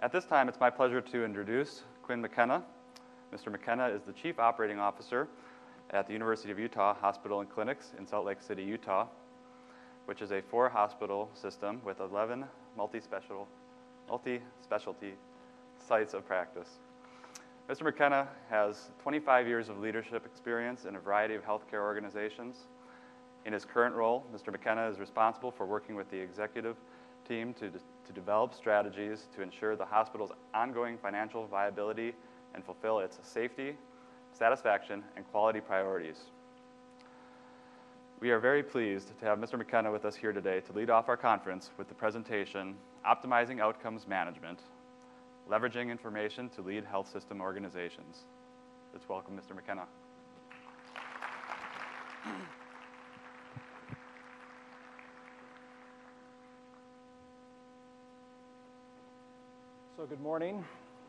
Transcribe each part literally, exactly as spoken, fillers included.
At this time, it's my pleasure to introduce Quinn McKenna. Mister McKenna is the Chief Operating Officer at the University of Utah Hospital and Clinics in Salt Lake City, Utah, which is a four-hospital system with eleven multi-special, multi-specialty sites of practice. Mister McKenna has twenty-five years of leadership experience in a variety of healthcare organizations. In his current role, Mister McKenna is responsible for working with the executive team to, to develop strategies to ensure the hospital's ongoing financial viability and fulfill its safety, satisfaction, and quality priorities. We are very pleased to have Mister McKenna with us here today to lead off our conference with the presentation, Optimizing Outcomes Management, Leveraging Information to Lead Health System Organizations. Let's welcome Mister McKenna. So good morning.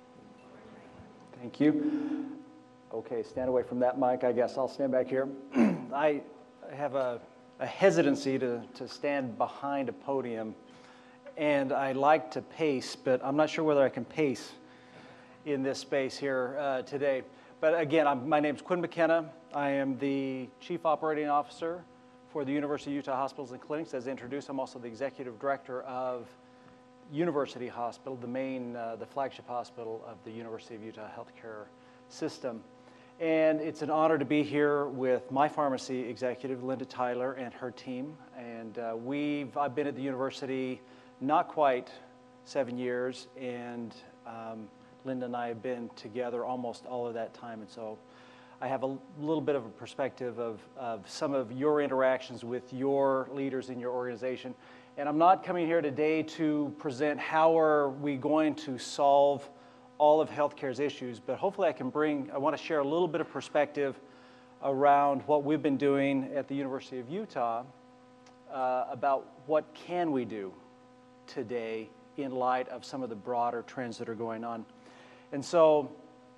Thank you. Okay, stand away from that mic, I guess. I'll stand back here. I have a, a hesitancy to, to stand behind a podium, and I like to pace, but I'm not sure whether I can pace in this space here uh, today. But again, I'm, my name's Quinn McKenna. I am the Chief Operating Officer for the University of Utah Hospitals and Clinics. As introduced, I'm also the Executive Director of University Hospital, the main, uh, the flagship hospital of the University of Utah Healthcare System. And it's an honor to be here with my pharmacy executive, Linda Tyler, and her team. And uh, we've, I've been at the university not quite seven years, and um, Linda and I have been together almost all of that time. And so I have a little bit of a perspective of, of some of your interactions with your leaders in your organization. And I'm not coming here today to present how are we going to solve all of healthcare's issues, but hopefully I can bring, I want to share a little bit of perspective around what we've been doing at the University of Utah uh, about what can we do today in light of some of the broader trends that are going on. And so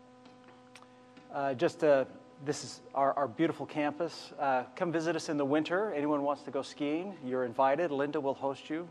uh, just to, this is our, our beautiful campus. Uh, come visit us in the winter. Anyone wants to go skiing, you're invited. Linda will host you.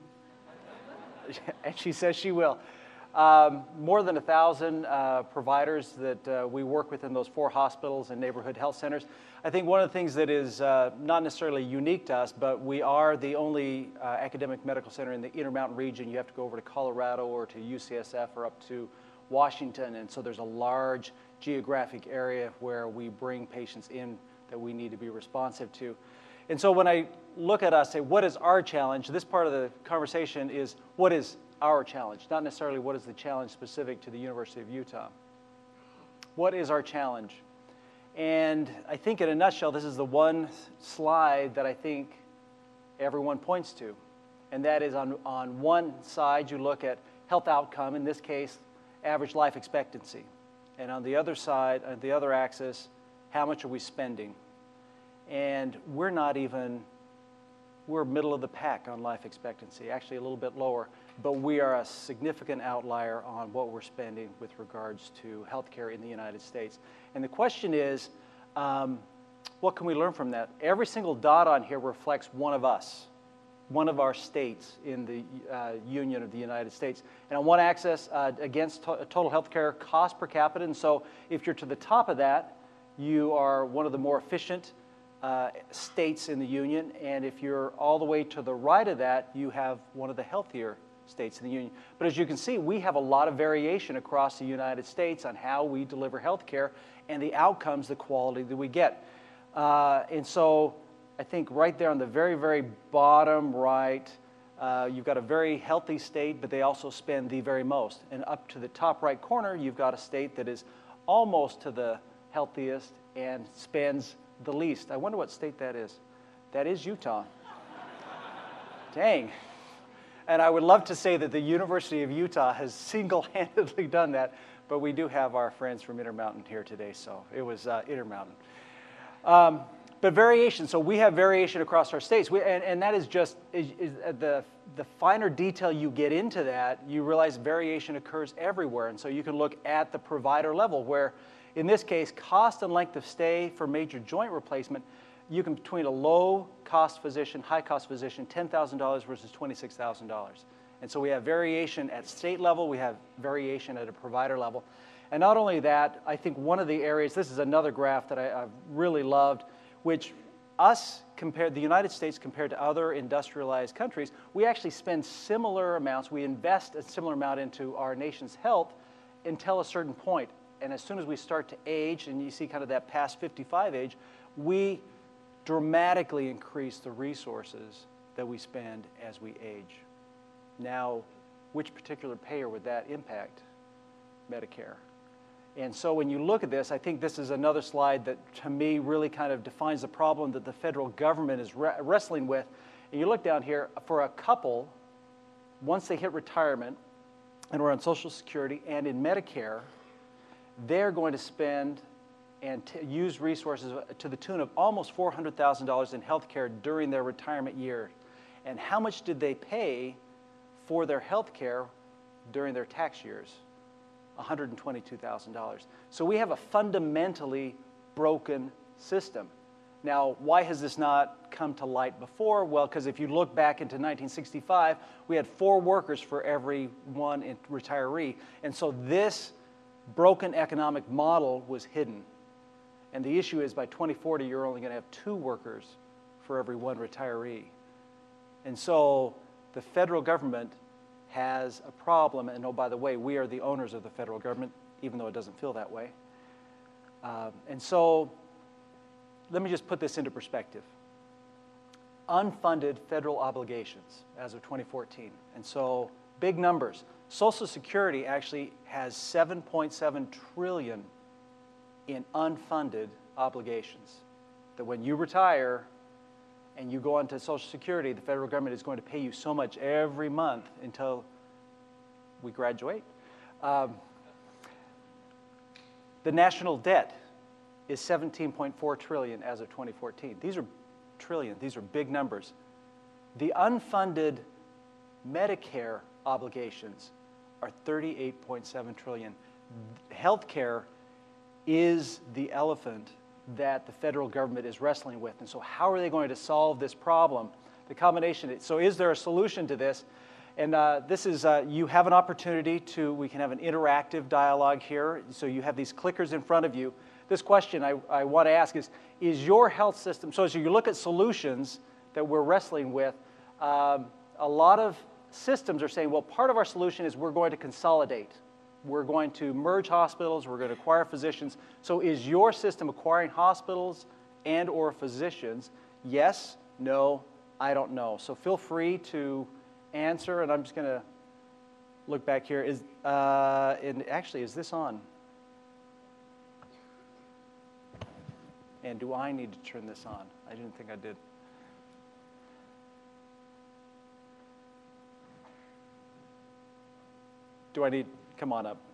And she says she will. Um, more than a thousand uh, providers that uh, we work with in those four hospitals and neighborhood health centers. I think one of the things that is uh, not necessarily unique to us, but we are the only uh, academic medical center in the Intermountain region. You have to go over to Colorado or to U C S F or up to Washington, and so there's a large geographic area where we bring patients in that we need to be responsive to. And so when I look at us, say, what is our challenge? This part of the conversation is, what is our challenge? Not necessarily what is the challenge specific to the University of Utah. What is our challenge? And I think in a nutshell, this is the one slide that I think everyone points to. And that is on, on one side, you look at health outcome, in this case, average life expectancy. And on the other side, on the other axis, how much are we spending? And we're not even, we're middle of the pack on life expectancy, actually a little bit lower, but we are a significant outlier on what we're spending with regards to healthcare in the United States. And the question is, um, what can we learn from that? Every single dot on here reflects one of us, one of our states in the uh, Union of the United States. And on one axis, uh, against to total healthcare cost per capita. And so if you're to the top of that, you are one of the more efficient uh, states in the Union. And if you're all the way to the right of that, you have one of the healthier states in the Union. But as you can see, we have a lot of variation across the United States on how we deliver healthcare and the outcomes, the quality that we get. Uh, and so I think right there on the very, very bottom right, uh, you've got a very healthy state, but they also spend the very most. And up to the top right corner, you've got a state that is almost to the healthiest and spends the least. I wonder what state that is. That is Utah. Dang. And I would love to say that the University of Utah has single-handedly done that, but we do have our friends from Intermountain here today, so it was uh, Intermountain. Um, But variation, so we have variation across our states, we, and, and that is just, is, is the, the finer detail you get into that, you realize variation occurs everywhere. And so you can look at the provider level where, in this case, cost and length of stay for major joint replacement, you can, between a low-cost physician, high-cost physician, ten thousand dollars versus twenty-six thousand dollars. And so we have variation at state level, we have variation at a provider level. And not only that, I think one of the areas, this is another graph that I, I've really loved, which us compared, the United States compared to other industrialized countries, we actually spend similar amounts, we invest a similar amount into our nation's health until a certain point. And as soon as we start to age, and you see kind of that past fifty-five age, we dramatically increase the resources that we spend as we age. Now, which particular payer would that impact? Medicare. And so when you look at this, I think this is another slide that, to me, really kind of defines the problem that the federal government is re wrestling with. And you look down here, for a couple, once they hit retirement and are on Social Security and in Medicare, they're going to spend and t use resources to the tune of almost four hundred thousand dollars in health care during their retirement year. And how much did they pay for their health care during their tax years? one hundred twenty-two thousand dollars. So we have a fundamentally broken system. Now, why has this not come to light before? Well, because if you look back into nineteen sixty-five, we had four workers for every one retiree. And so this broken economic model was hidden. And the issue is by twenty forty, you're only going to have two workers for every one retiree. And so the federal government has a problem, and oh, by the way, we are the owners of the federal government, even though it doesn't feel that way. Um, and so let me just put this into perspective. Unfunded federal obligations as of twenty fourteen. And so big numbers. Social Security actually has seven point seven trillion dollars in unfunded obligations. That when you retire and you go onto Social Security, the federal government is going to pay you so much every month until we graduate. Um, the national debt is seventeen point four trillion dollars as of twenty fourteen. These are trillion, these are big numbers. The unfunded Medicare obligations are thirty-eight point seven trillion dollars. Healthcare is the elephant that the federal government is wrestling with. And so how are they going to solve this problem? The combination, so is there a solution to this? And uh, this is, uh, you have an opportunity to, we can have an interactive dialogue here. So you have these clickers in front of you. This question I, I want to ask is, is your health system, so as you look at solutions that we're wrestling with, um, a lot of systems are saying, well, part of our solution is we're going to consolidate. We're going to merge hospitals, we're going to acquire physicians. So is your system acquiring hospitals and or physicians? Yes, no, I don't know. So feel free to answer, and I'm just going to look back here. Is, uh, and actually, is this on? And do I need to turn this on? I didn't think I did. Do I need, come on up.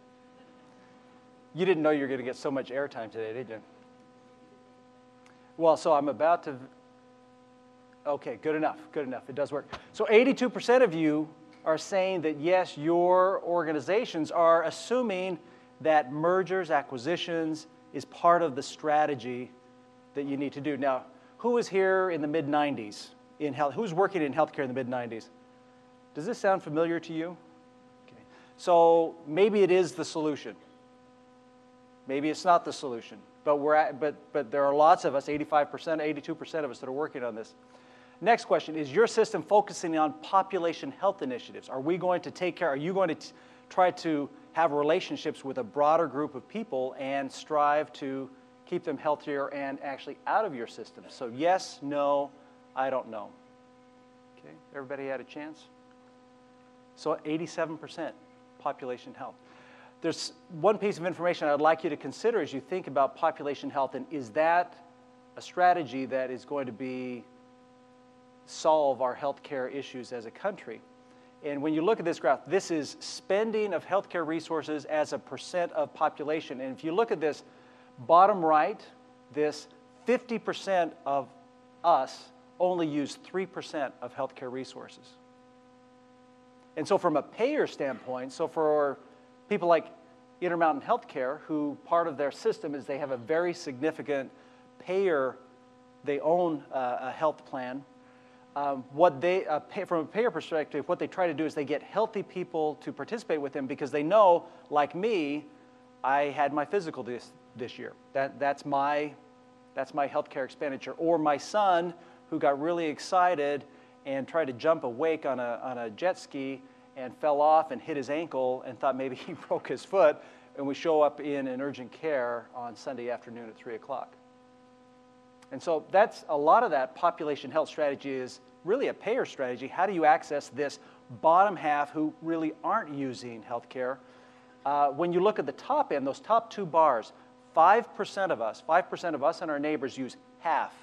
You didn't know you were going to get so much airtime today, did you? Well, so I'm about to, okay, good enough, good enough, it does work. So eighty-two percent of you are saying that yes, your organizations are assuming that mergers, acquisitions is part of the strategy that you need to do. Now, who was here in the mid nineties in health? Who's working in healthcare in the mid nineties? Does this sound familiar to you? Okay. So maybe it is the solution. Maybe it's not the solution. But we're at, but but there are lots of us, eighty-five percent, eighty-two percent of us that are working on this. Next question, is your system focusing on population health initiatives? Are we going to take care, are you going to t try to have relationships with a broader group of people and strive to keep them healthier and actually out of your system? So yes, no, I don't know. Okay, everybody had a chance? So eighty-seven percent population health. There's one piece of information I'd like you to consider as you think about population health, and is that a strategy that is going to be solve our healthcare issues as a country? And when you look at this graph, this is spending of healthcare resources as a percent of population. And if you look at this bottom right, this fifty percent of us only use three percent of healthcare resources. And so from a payer standpoint, so for people like Intermountain Healthcare, who part of their system is they have a very significant payer, they own uh, a health plan. um, what they, uh, pay, from a payer perspective, what they try to do is they get healthy people to participate with them because they know, like me, I had my physical this, this year. That, that's my, that's my healthcare expenditure. Or my son, who got really excited and tried to jump a wake on a, on a jet ski and fell off and hit his ankle and thought maybe he broke his foot, and we show up in an urgent care on Sunday afternoon at three o'clock. And so that's a lot of that population health strategy is really a payer strategy. How do you access this bottom half who really aren't using healthcare? Uh, when you look at the top end, those top two bars, five percent of us, five percent of us and our neighbors use half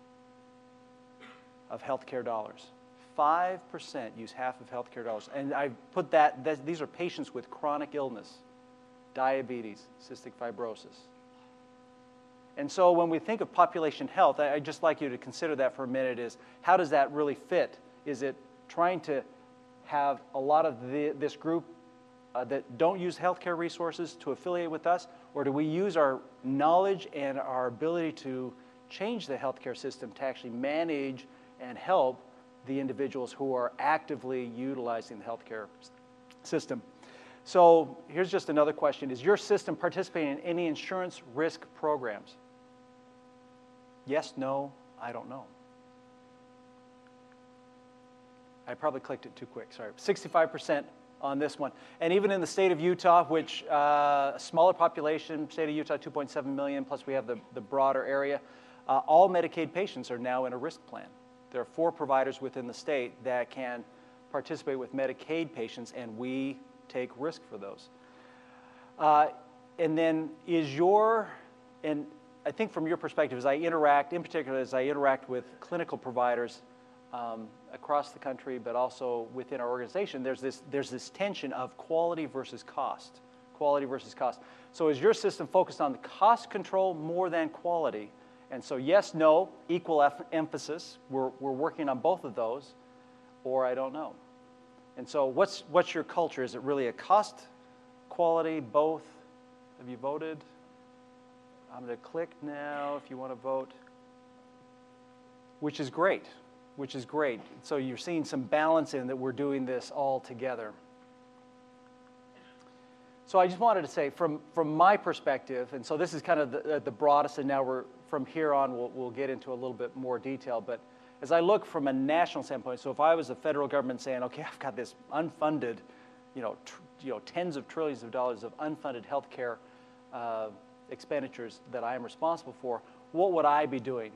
of healthcare dollars. five percent use half of healthcare dollars. And I put that, that, these are patients with chronic illness, diabetes, cystic fibrosis. And so when we think of population health, I, I'd just like you to consider that for a minute is, how does that really fit? Is it trying to have a lot of the, this group uh, that don't use healthcare resources to affiliate with us? Or do we use our knowledge and our ability to change the healthcare system to actually manage and help the individuals who are actively utilizing the healthcare system? So here's just another question. Is your system participating in any insurance risk programs? Yes, no, I don't know. I probably clicked it too quick, sorry. sixty-five percent on this one. And even in the state of Utah, which uh, a smaller population, state of Utah, two point seven million, plus we have the, the broader area, uh, all Medicaid patients are now in a risk plan. There are four providers within the state that can participate with Medicaid patients, and we take risk for those. Uh, and then is your, and I think from your perspective, as I interact, in particular as I interact with clinical providers um, across the country, but also within our organization, there's this, there's this tension of quality versus cost. Quality versus cost. So is your system focused on the cost control more than quality? And so yes, no, equal emphasis. We're, we're working on both of those, or I don't know. And so what's, what's your culture? Is it really a cost, quality, both? Have you voted? I'm going to click now if you want to vote, which is great, which is great. So you're seeing some balance in that we're doing this all together. So I just wanted to say from, from my perspective, and so this is kind of the, the broadest, and now we're, from here on we'll, we'll get into a little bit more detail, but as I look from a national standpoint, so if I was the federal government saying, okay, I've got this unfunded, you know, tr you know tens of trillions of dollars of unfunded healthcare uh, expenditures that I am responsible for, what would I be doing?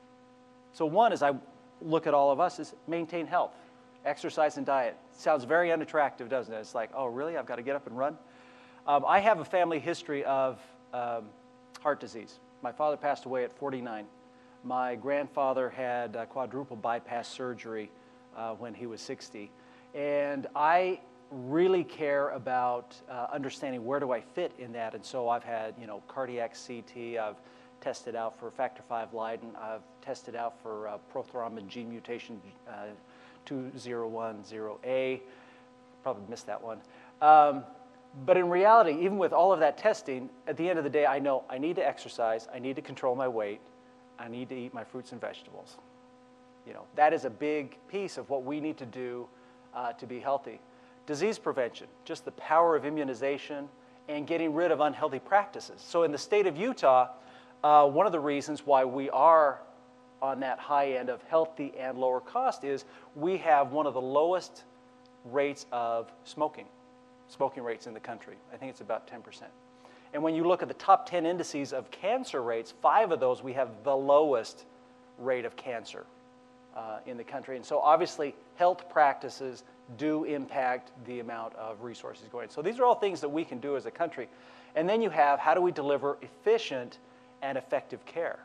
So one, as I look at all of us, is maintain health, exercise and diet. Sounds very unattractive, doesn't it? It's like, oh, really? I've got to get up and run? Um, I have a family history of um, heart disease. My father passed away at forty-nine. My grandfather had uh, quadruple bypass surgery uh, when he was sixty. And I really care about uh, understanding where do I fit in that. And so I've had, you know, cardiac C T. I've tested out for factor five Leiden. I've tested out for uh, prothrombin gene mutation uh, two zero one zero A. Probably missed that one. Um, but in reality, even with all of that testing, at the end of the day, I know I need to exercise. I need to control my weight. I need to eat my fruits and vegetables. You know, that is a big piece of what we need to do uh, to be healthy. Disease prevention, just the power of immunization and getting rid of unhealthy practices. So in the state of Utah, uh, one of the reasons why we are on that high end of healthy and lower cost is we have one of the lowest rates of smoking, smoking rates in the country. I think it's about ten percent. And when you look at the top ten indices of cancer rates, five of those we have the lowest rate of cancer uh, in the country. And so obviously health practices do impact the amount of resources going. So these are all things that we can do as a country. And then you have, how do we deliver efficient and effective care?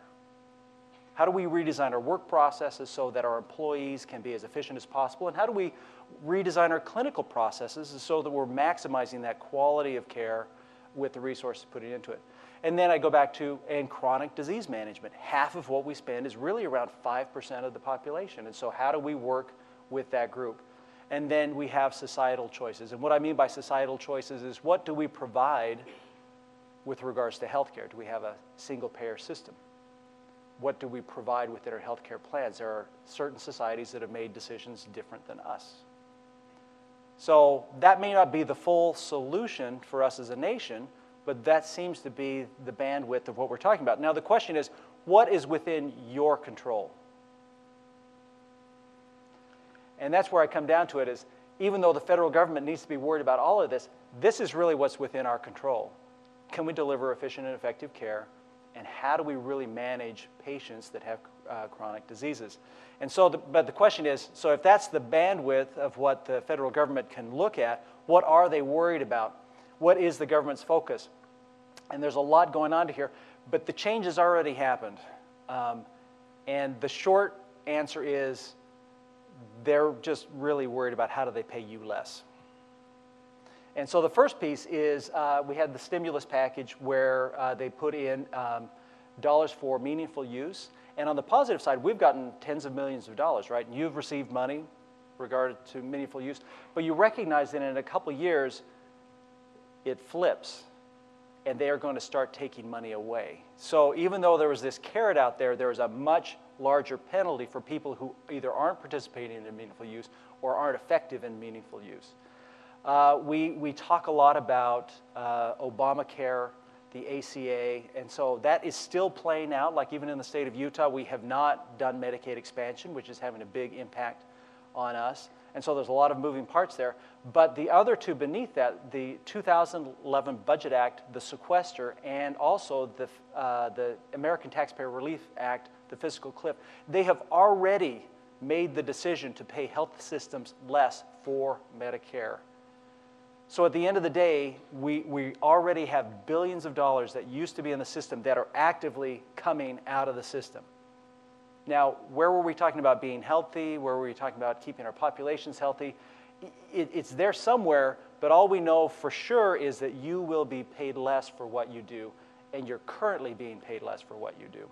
How do we redesign our work processes so that our employees can be as efficient as possible? And how do we redesign our clinical processes so that we're maximizing that quality of care with the resources put into it? And then I go back to, and chronic disease management. Half of what we spend is really around five percent of the population. And so how do we work with that group? And then we have societal choices. And what I mean by societal choices is, what do we provide with regards to healthcare? Do we have a single payer system? what do we provide within our healthcare plans? There are certain societies that have made decisions different than us. So that may not be the full solution for us as a nation, but that seems to be the bandwidth of what we're talking about. Now the question is, what is within your control? And that's where I come down to it is, even though the federal government needs to be worried about all of this, this is really what's within our control. Can we deliver efficient and effective care? And how do we really manage patients that have uh, chronic diseases? And so, the, but the question is, so if that's the bandwidth of what the federal government can look at, what are they worried about? What is the government's focus? And there's a lot going on here, but the change has already happened. Um, and the short answer is, they're just really worried about how do they pay you less. And so the first piece is uh, we had the stimulus package where uh, they put in um, dollars for meaningful use. And on the positive side, we've gotten tens of millions of dollars, right? And you've received money regarding to meaningful use. But you recognize that in a couple years, it flips. And they are going to start taking money away. So even though there was this carrot out there, there is a much larger penalty for people who either aren't participating in meaningful use or aren't effective in meaningful use. Uh, we, we talk a lot about uh, Obamacare, the A C A, and so that is still playing out. Like even in the state of Utah, we have not done Medicaid expansion, which is having a big impact on us. And so there's a lot of moving parts there. But the other two beneath that, the two thousand eleven Budget Act, the sequester, and also the, uh, the American Taxpayer Relief Act, the fiscal cliff, they have already made the decision to pay health systems less for Medicare. So at the end of the day, we, we already have billions of dollars that used to be in the system that are actively coming out of the system. Now, where were we talking about being healthy? Where were we talking about keeping our populations healthy? It, it's there somewhere, but all we know for sure is that you will be paid less for what you do, and you're currently being paid less for what you do.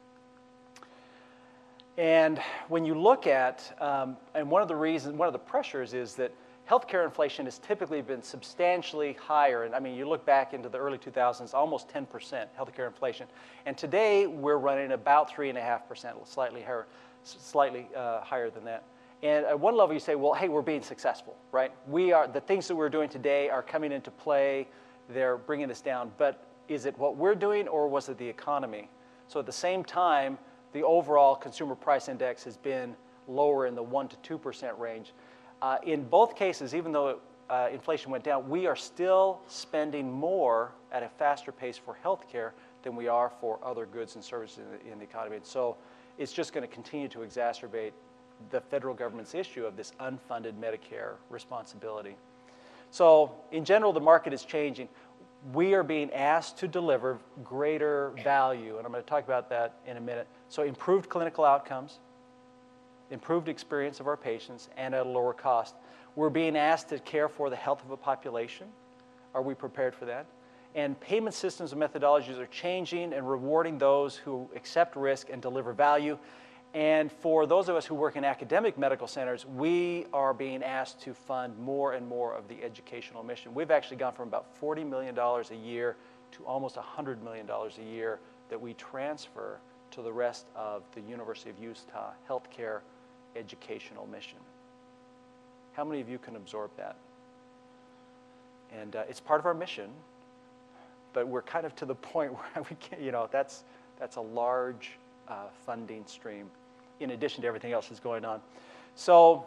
And when you look at, um, and one of the reasons, one of the pressures is that healthcare inflation has typically been substantially higher. And I mean, you look back into the early two thousands, almost ten percent healthcare inflation. And today, we're running about three point five percent, slightly higher, slightly uh, higher than that. And at one level, you say, well, hey, we're being successful, right? We are, the things that we're doing today are coming into play. They're bringing us down. But is it what we're doing, or was it the economy? So at the same time, the overall consumer price index has been lower in the one to two percent range. Uh, in both cases, even though uh, inflation went down, we are still spending more at a faster pace for healthcare than we are for other goods and services in the, in the economy. And so it's just going to continue to exacerbate the federal government's issue of this unfunded Medicare responsibility. So in general, the market is changing. We are being asked to deliver greater value, and I'm going to talk about that in a minute. So improved clinical outcomes, improved experience of our patients, and at a lower cost. We're being asked to care for the health of a population. Are we prepared for that? And payment systems and methodologies are changing and rewarding those who accept risk and deliver value. And for those of us who work in academic medical centers, we are being asked to fund more and more of the educational mission. We've actually gone from about forty million dollars a year to almost one hundred million dollars a year that we transfer to the rest of the University of Utah healthcare educational mission. How many of you can absorb that? And uh, it's part of our mission, but we're kind of to the point where we can't, you know, that's, that's a large uh, funding stream in addition to everything else that's going on. So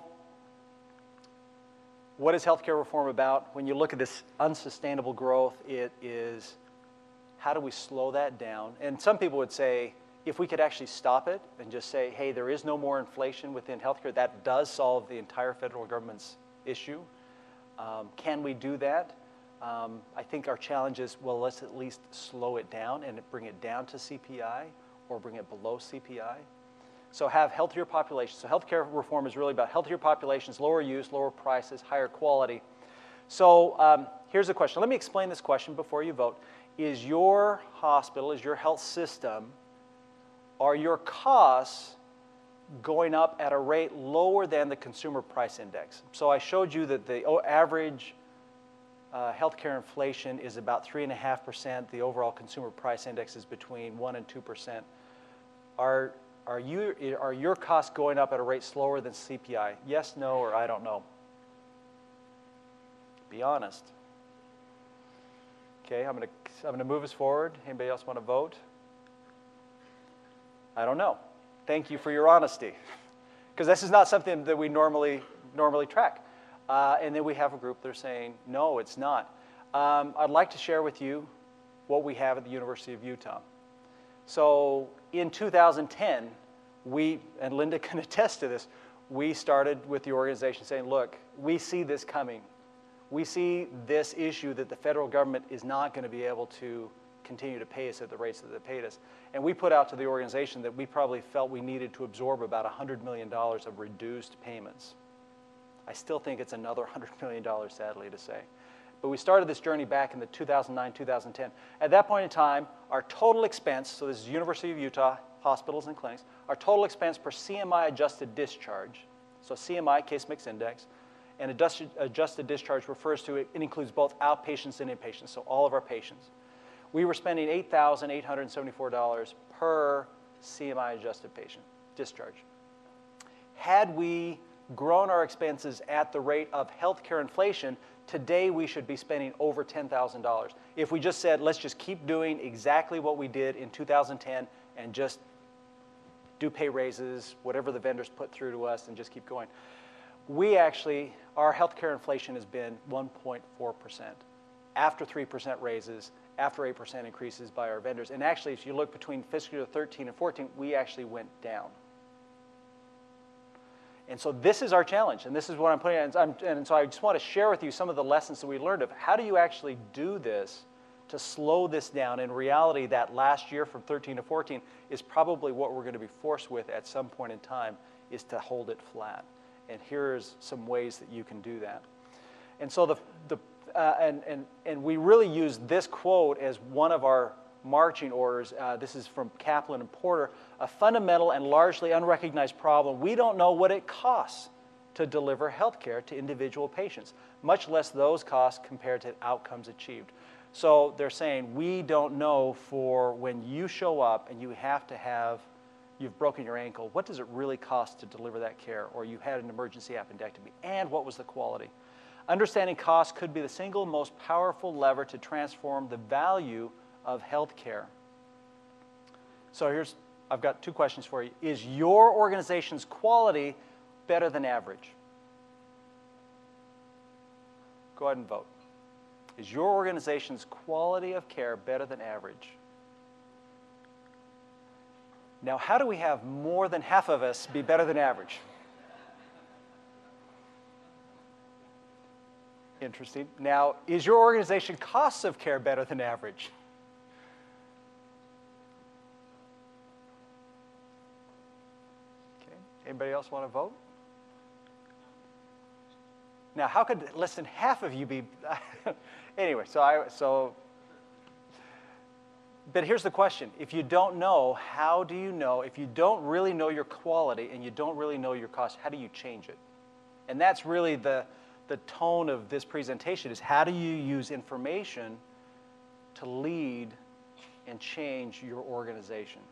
what is healthcare reform about? When you look at this unsustainable growth, it is how do we slow that down? And some people would say, if we could actually stop it and just say, hey, there is no more inflation within healthcare, that does solve the entire federal government's issue. Um, can we do that? Um, I think our challenge is, well, let's at least slow it down and bring it down to C P I or bring it below C P I. So have healthier populations. So healthcare reform is really about healthier populations, lower use, lower prices, higher quality. So um, here's a question. Let me explain this question before you vote. Is your hospital, is your health system, are your costs going up at a rate lower than the consumer price index? So I showed you that the average uh, healthcare inflation is about three point five percent. The overall consumer price index is between one and two percent. Are, are, you, are your costs going up at a rate slower than C P I? Yes, no, or I don't know. Be honest. Okay, I'm going to I'm going to move us forward. Anybody else want to vote? I don't know. Thank you for your honesty, because this is not something that we normally normally track. Uh, and then we have a group that are saying, no, it's not. Um, I'd like to share with you what we have at the University of Utah. So in two thousand ten, we, and Linda can attest to this, we started with the organization saying, look, we see this coming. We see this issue that the federal government is not going to be able to continue to pay us at the rates that they paid us. And we put out to the organization that we probably felt we needed to absorb about one hundred million dollars of reduced payments. I still think it's another one hundred million dollars, sadly to say. But we started this journey back in the two thousand nine, two thousand ten. At that point in time, our total expense, so this is University of Utah hospitals and clinics, our total expense per C M I adjusted discharge, so C M I, case mix index, and adjusted, adjusted discharge refers to, it, it includes both outpatients and inpatients, so all of our patients. We were spending eight thousand eight hundred seventy-four dollars per C M I adjusted patient discharge. Had we grown our expenses at the rate of healthcare inflation, today we should be spending over ten thousand dollars. If we just said, let's just keep doing exactly what we did in two thousand ten and just do pay raises, whatever the vendors put through to us, and just keep going. We actually, our healthcare inflation has been one point four percent after three percent raises, after eight percent increases by our vendors. And actually, if you look between fiscal year thirteen and fourteen, we actually went down. And so this is our challenge, and this is what I'm putting in. And, and so I just want to share with you some of the lessons that we learned of how do you actually do this to slow this down. In reality, that last year from thirteen to fourteen is probably what we're going to be forced with at some point in time, is to hold it flat. And here's some ways that you can do that. And so the, the uh, and, and, and we really use this quote as one of our marching orders. Uh, this is from Kaplan and Porter. A fundamental and largely unrecognized problem. We don't know what it costs to deliver health care to individual patients, much less those costs compared to outcomes achieved. So they're saying we don't know for when you show up and you have to have, you've broken your ankle, what does it really cost to deliver that care? Or you had an emergency appendectomy, and what was the quality? Understanding cost could be the single most powerful lever to transform the value of health care. So here's, I've got two questions for you. Is your organization's quality better than average? Go ahead and vote. Is your organization's quality of care better than average? Now, how do we have more than half of us be better than average? Interesting. Now, is your organization costs of care better than average? Okay. Anybody else want to vote? Now, how could less than half of you be? Anyway, so I so. But here's the question. If you don't know, how do you know? If you don't really know your quality and you don't really know your cost, how do you change it? And that's really the, the tone of this presentation, is how do you use information to lead and change your organization?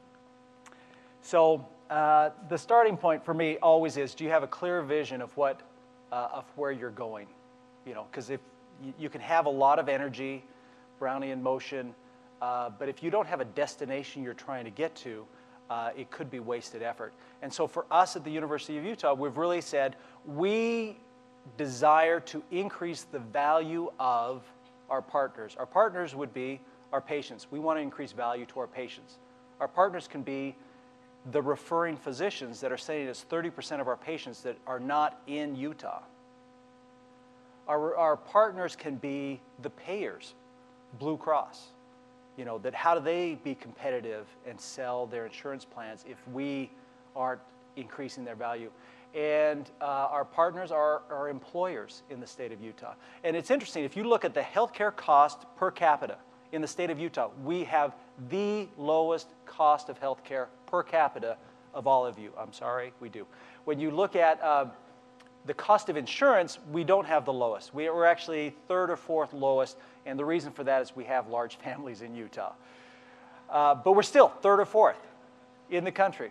So uh, the starting point for me always is, do you have a clear vision of what, uh, of where you're going? You know, because if you, you can have a lot of energy, Brownian motion, Uh, but if you don't have a destination you're trying to get to, uh, it could be wasted effort. And so for us at the University of Utah, we've really said we desire to increase the value of our partners. Our partners would be our patients. We want to increase value to our patients. Our partners can be the referring physicians that are sending us thirty percent of our patients that are not in Utah. Our, our partners can be the payers, Blue Cross. You know, that how do they be competitive and sell their insurance plans if we aren't increasing their value? And uh, our partners are our employers in the state of Utah. And it's interesting, if you look at the healthcare cost per capita in the state of Utah, we have the lowest cost of healthcare per capita of all of you. I'm sorry, we do. When you look at uh, the cost of insurance, we don't have the lowest. We, we're actually third or fourth lowest, and the reason for that is we have large families in Utah. Uh, but we're still third or fourth. in the country.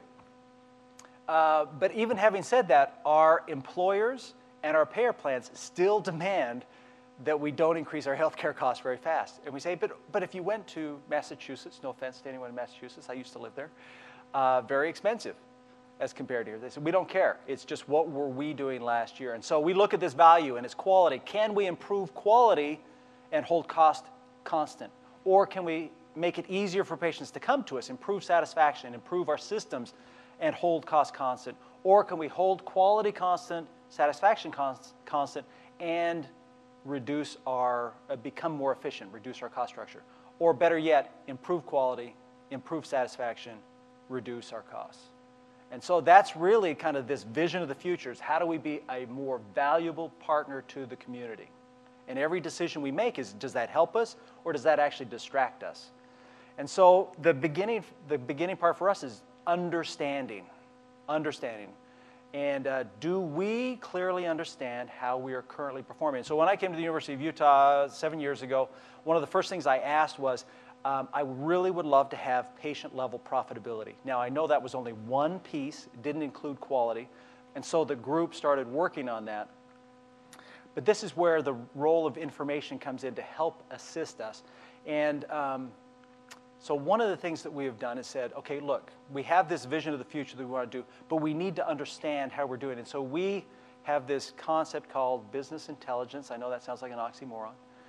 Uh, but even having said that, our employers and our payer plans still demand that we don't increase our healthcare costs very fast. And we say, but, but if you went to Massachusetts, no offense to anyone in Massachusetts, I used to live there, uh, very expensive as compared to here. They said, we don't care. It's just what were we doing last year? And so we look at this value and its quality. Can we improve quality and hold cost constant? Or can we make it easier for patients to come to us, improve satisfaction, improve our systems, and hold cost constant? Or can we hold quality constant, satisfaction const constant, and reduce our, uh, become more efficient, reduce our cost structure? Or better yet, improve quality, improve satisfaction, reduce our costs. And so that's really kind of this vision of the future, is how do we be a more valuable partner to the community? And every decision we make is, does that help us, or does that actually distract us? And so the beginning, the beginning part for us is understanding, understanding. And uh, do we clearly understand how we are currently performing? So when I came to the University of Utah seven years ago, one of the first things I asked was, um, I really would love to have patient-level profitability. Now, I know that was only one piece. It didn't include quality. And so the group started working on that. But this is where the role of information comes in to help assist us. And um, so one of the things that we have done is said, okay, look, we have this vision of the future that we want to do, but we need to understand how we're doing it. And so we have this concept called business intelligence. I know that sounds like an oxymoron.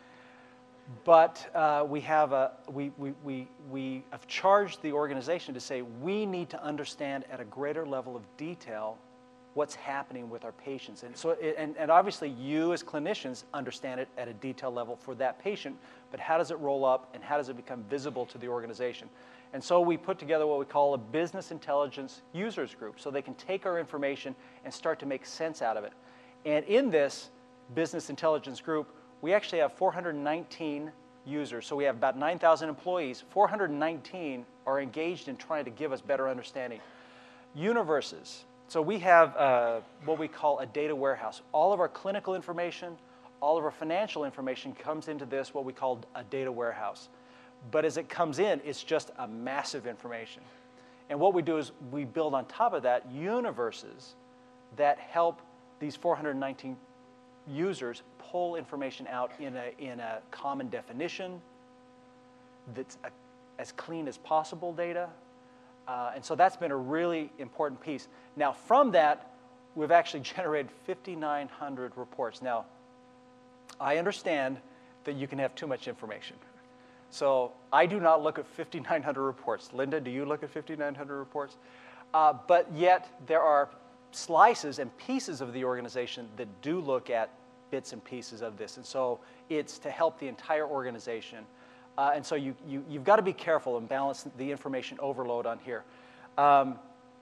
But uh, we have a, we, we, we, we have charged the organization to say we need to understand at a greater level of detail what's happening with our patients. And so, it, and, and obviously you as clinicians understand it at a detailed level for that patient, but how does it roll up and how does it become visible to the organization? And so we put together what we call a business intelligence users group, so they can take our information and start to make sense out of it. And in this business intelligence group, we actually have four hundred nineteen users. So we have about nine thousand employees. four hundred nineteen are engaged in trying to give us better understanding. Universes. So we have uh, what we call a data warehouse. All of our clinical information, all of our financial information comes into this, what we call a data warehouse. But as it comes in, it's just a massive information. And what we do is we build on top of that universes that help these four hundred nineteen users pull information out in a, in a common definition that's a, as clean as possible data. Uh, and so that's been a really important piece. Now, from that, we've actually generated fifty-nine hundred reports. Now, I understand that you can have too much information. So I do not look at fifty-nine hundred reports. Linda, do you look at fifty-nine hundred reports? Uh, but yet, there are slices and pieces of the organization that do look at bits and pieces of this. And so it's to help the entire organization. Uh, and so you, you, you've got to be careful and balance the information overload on here. Um,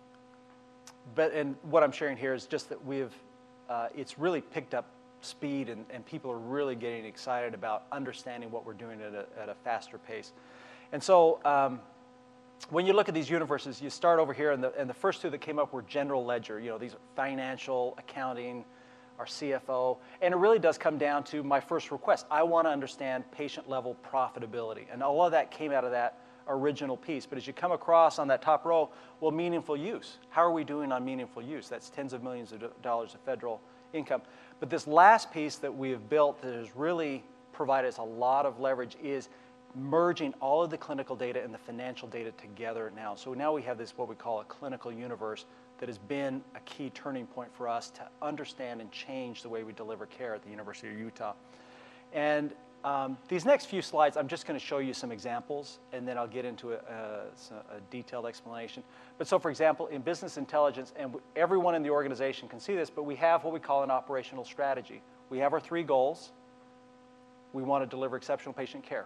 but and what I'm sharing here is just that we've, uh, it's really picked up speed, and, and people are really getting excited about understanding what we're doing at a, at a faster pace. And so um, when you look at these universes, you start over here, and the, and the first two that came up were general ledger. You know, these are financial, accounting, our C F O, and it really does come down to my first request. I want to understand patient-level profitability, and all of that came out of that original piece. But as you come across on that top row, well, meaningful use. How are we doing on meaningful use? That's tens of millions of dollars of federal income. But this last piece that we have built that has really provided us a lot of leverage is merging all of the clinical data and the financial data together now. So now we have this, what we call a clinical universe, that has been a key turning point for us to understand and change the way we deliver care at the University of Utah. And um, these next few slides, I'm just going to show you some examples, and then I'll get into a, a, a detailed explanation. But so, for example, in business intelligence, and everyone in the organization can see this, but we have what we call an operational strategy. We have our three goals. We want to deliver exceptional patient care,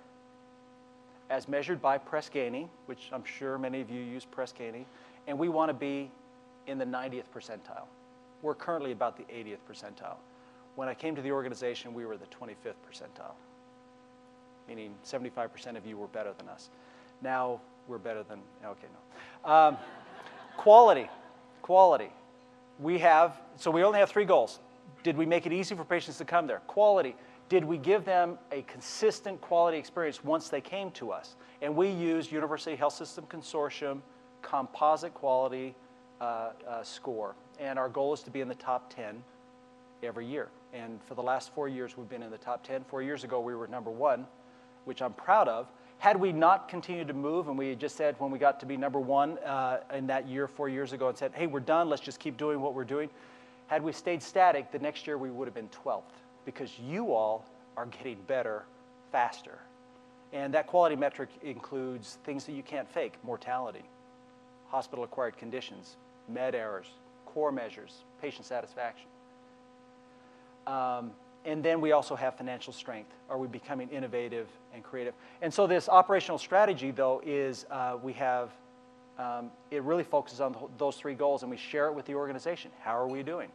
as measured by Press Ganey, which I'm sure many of you use Press Ganey, and we want to be in the ninetieth percentile. We're currently about the eightieth percentile. When I came to the organization, we were the twenty-fifth percentile, meaning seventy-five percent of you were better than us. Now we're better than, okay, no. Um, quality, quality. We have, so we only have three goals. Did we make it easy for patients to come there? Quality. Did we give them a consistent quality experience once they came to us? And we used University Health System Consortium composite quality uh, uh, score. And our goal is to be in the top ten every year. And for the last four years, we've been in the top ten. Four years ago, we were number one, which I'm proud of. Had we not continued to move, and we had just said when we got to be number one uh, in that year, four years ago, and said, hey, we're done, let's just keep doing what we're doing. Had we stayed static, the next year we would have been twelfth, because you all are getting better faster. And that quality metric includes things that you can't fake: mortality, hospital-acquired conditions, med errors, core measures, patient satisfaction. Um, and then we also have financial strength. Are we becoming innovative and creative? And so this operational strategy, though, is uh, we have, um, it really focuses on th those three goals, and we share it with the organization. How are we doing?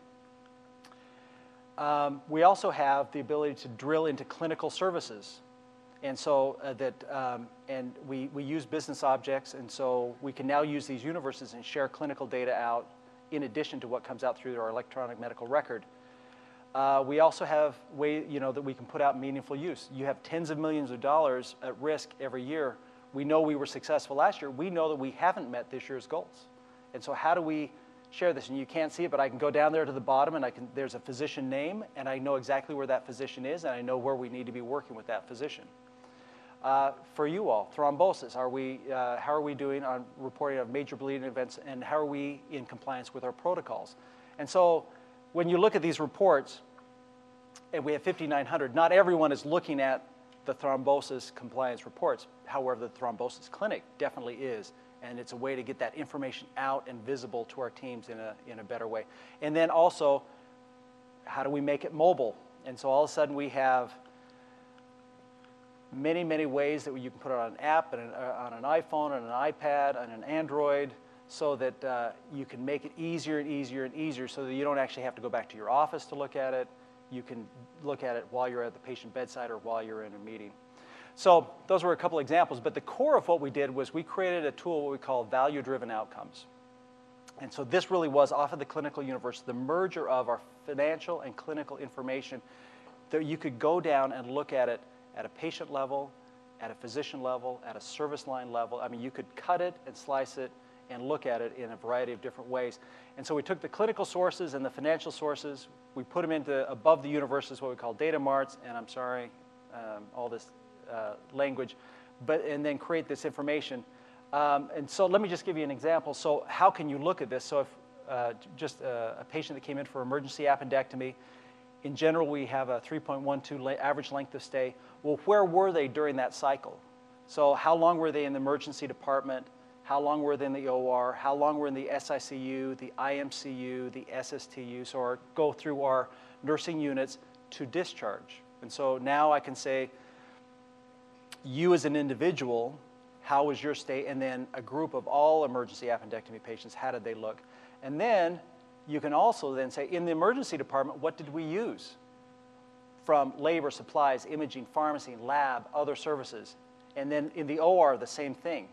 Um, we also have the ability to drill into clinical services. And so uh, that, um, and we, we use business objects, and so we can now use these universes and share clinical data out in addition to what comes out through our electronic medical record. Uh, we also have way, you know, that we can put out meaningful use. You have tens of millions of dollars at risk every year. We know we were successful last year. We know that we haven't met this year's goals. And so how do we share this? And you can't see it, but I can go down there to the bottom, and I can, there's a physician name, and I know exactly where that physician is, and I know where we need to be working with that physician. Uh, for you all, thrombosis, are we, uh, how are we doing on reporting of major bleeding events, and how are we in compliance with our protocols? And so when you look at these reports, and we have fifty-nine hundred, not everyone is looking at the thrombosis compliance reports. However, the thrombosis clinic definitely is, and it's a way to get that information out and visible to our teams in a, in a better way. And then also, how do we make it mobile? And so all of a sudden we have many, many ways that you can put it on an app, and an, uh, on an iPhone, on an iPad, on an Android, so that uh, you can make it easier and easier and easier so that you don't actually have to go back to your office to look at it. You can look at it while you're at the patient bedside or while you're in a meeting. So those were a couple examples, but the core of what we did was we created a tool, what we call value-driven outcomes. And so this really was off of the clinical universe, the merger of our financial and clinical information, that you could go down and look at it at a patient level, at a physician level, at a service line level. I mean, you could cut it and slice it and look at it in a variety of different ways. And so we took the clinical sources and the financial sources, we put them into above the universes, what we call data marts, and I'm sorry, um, all this uh, language, but and then create this information. Um, and so let me just give you an example. So how can you look at this? So if uh, just a, a patient that came in for emergency appendectomy, in general, we have a three point one two average length of stay. Well, where were they during that cycle? So how long were they in the emergency department? How long were they in the O R? How long were in the S I C U, the I M C U, the S S T U? So our, go through our nursing units to discharge. And so now I can say, you as an individual, how was your stay? And then a group of all emergency appendectomy patients, how did they look? And then you can also then say, in the emergency department, what did we use? From labor, supplies, imaging, pharmacy, lab, other services. And then in the O R, the same thing.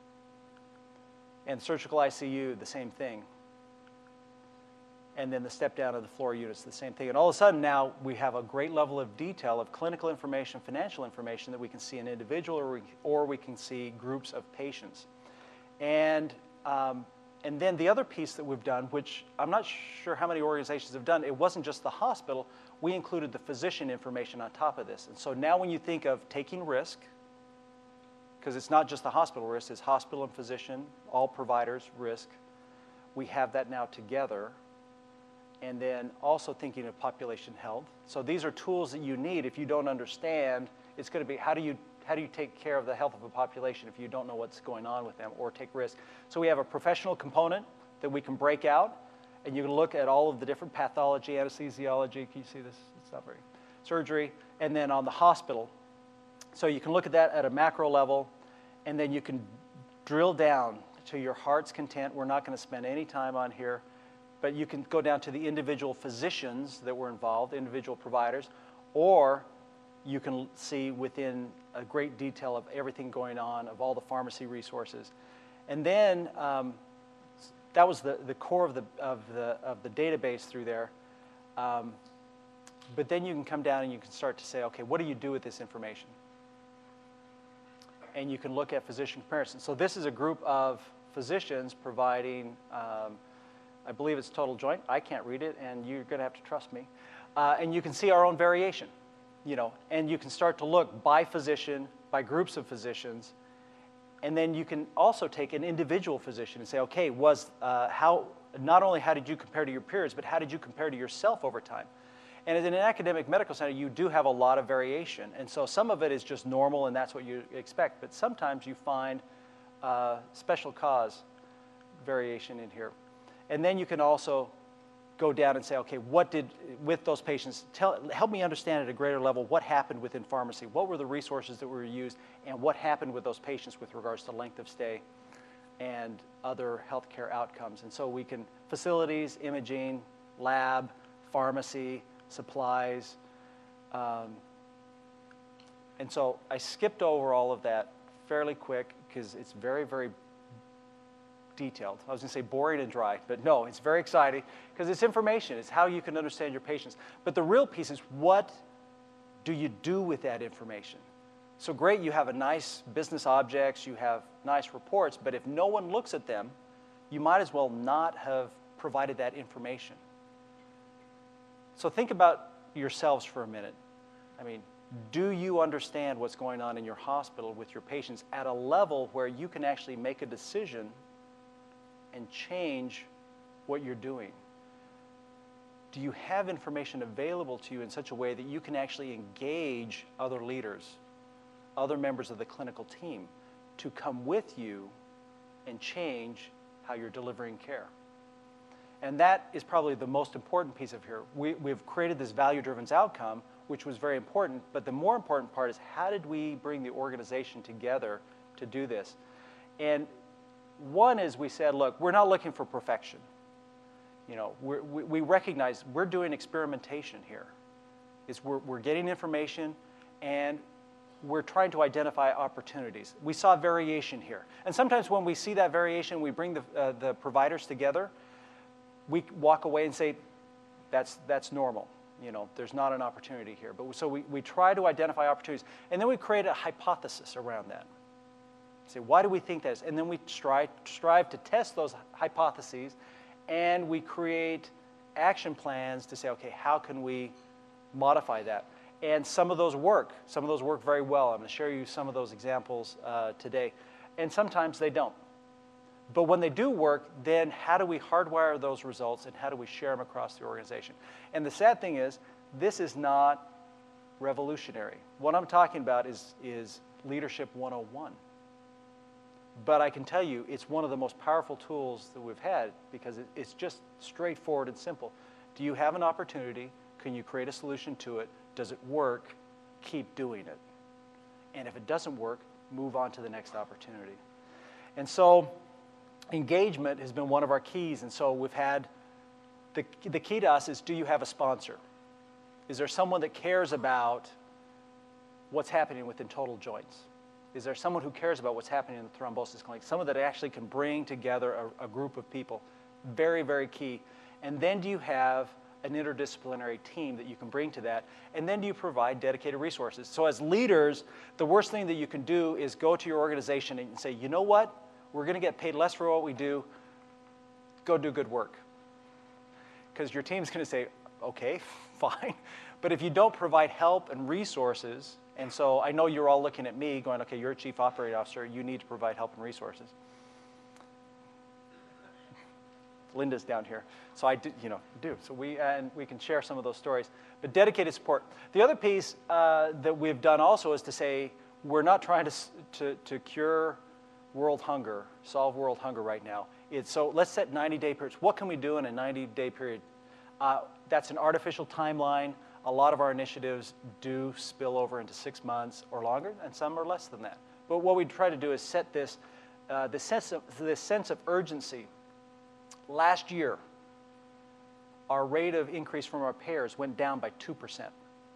And surgical I C U, the same thing. And then the step down of the floor units, the same thing. And all of a sudden now we have a great level of detail of clinical information, financial information that we can see an individual, or we, or we can see groups of patients. And um, And then the other piece that we've done, which I'm not sure how many organizations have done, it wasn't just the hospital, we included the physician information on top of this. And so now when you think of taking risk, because it's not just the hospital risk, it's hospital and physician, all providers risk, we have that now together. And then also thinking of population health. So these are tools that you need. If you don't understand, it's going to be, how do you How do you take care of the health of a population if you don't know what's going on with them or take risk? So we have a professional component that we can break out, and you can look at all of the different pathology, anesthesiology, can you see this? It's not very, surgery, and then on the hospital. So you can look at that at a macro level, and then you can drill down to your heart's content. We're not going to spend any time on here, but you can go down to the individual physicians that were involved, individual providers, or you can see within a great detail of everything going on, of all the pharmacy resources. And then um, that was the, the core of the, of, the, of the database through there. Um, but then you can come down and you can start to say, okay, what do you do with this information? And you can look at physician comparison. So this is a group of physicians providing, um, I believe it's total joint. I can't read it, and you're going to have to trust me. Uh, and you can see our own variation, you know, and you can start to look by physician, by groups of physicians, and then you can also take an individual physician and say, okay, was uh, how, not only how did you compare to your peers, but how did you compare to yourself over time? And in an academic medical center, you do have a lot of variation. And so some of it is just normal, and that's what you expect. But sometimes you find uh, special cause variation in here. And then you can also go down and say, okay, what did, with those patients, tell, help me understand at a greater level what happened within pharmacy. What were the resources that were used, and what happened with those patients with regards to length of stay and other healthcare outcomes. And so we can, facilities, imaging, lab, pharmacy, supplies. Um, and so I skipped over all of that fairly quick because it's very, very detailed. I was going to say boring and dry, but no, it's very exciting because it's information. It's how you can understand your patients. But the real piece is, what do you do with that information? So great, you have a nice business objects, you have nice reports, but if no one looks at them, you might as well not have provided that information. So think about yourselves for a minute. I mean, do you understand what's going on in your hospital with your patients at a level where you can actually make a decision and change what you're doing? Do you have information available to you in such a way that you can actually engage other leaders, other members of the clinical team, to come with you and change how you're delivering care? And that is probably the most important piece of here. We, we've created this value-driven outcome, which was very important, but the more important part is, how did we bring the organization together to do this? And one is, we said, look, we're not looking for perfection. You know, we're, we, we recognize we're doing experimentation here. It's we're, we're getting information, and we're trying to identify opportunities. We saw variation here. And sometimes when we see that variation, we bring the, uh, the providers together, we walk away and say, that's, that's normal. You know, there's not an opportunity here. But so we, we try to identify opportunities, and then we create a hypothesis around that. Say, why do we think that is? And then we strive, strive to test those hypotheses, and we create action plans to say, okay, how can we modify that? And some of those work. Some of those work very well. I'm going to share you some of those examples uh, today. And sometimes they don't. But when they do work, then how do we hardwire those results, and how do we share them across the organization? And the sad thing is, this is not revolutionary. What I'm talking about is, is Leadership one oh one. But I can tell you, it's one of the most powerful tools that we've had, because it, it's just straightforward and simple. Do you have an opportunity? Can you create a solution to it? Does it work? Keep doing it. And if it doesn't work, move on to the next opportunity. And so engagement has been one of our keys. And so we've had, the, the key to us is, do you have a sponsor? Is there someone that cares about what's happening within total joints? Is there someone who cares about what's happening in the thrombosis clinic? Someone that actually can bring together a, a group of people. Very, very key. And then do you have an interdisciplinary team that you can bring to that? And then do you provide dedicated resources? So as leaders, the worst thing that you can do is go to your organization and say, you know what? We're going to get paid less for what we do. Go do good work. Because your team's going to say, okay, fine. But if you don't provide help and resources, and so I know you're all looking at me going, okay, you're a chief operating officer, you need to provide help and resources. Linda's down here. So I do, you know, do. So we, and we can share some of those stories. But dedicated support. The other piece uh, that we've done also is to say, we're not trying to, to, to cure world hunger, solve world hunger right now. It's, so let's set ninety-day periods. What can we do in a ninety-day period? Uh, that's an artificial timeline. A lot of our initiatives do spill over into six months or longer, and some are less than that. But what we try to do is set this, uh, this, sense of, this sense of urgency. Last year, our rate of increase from our payers went down by two percent,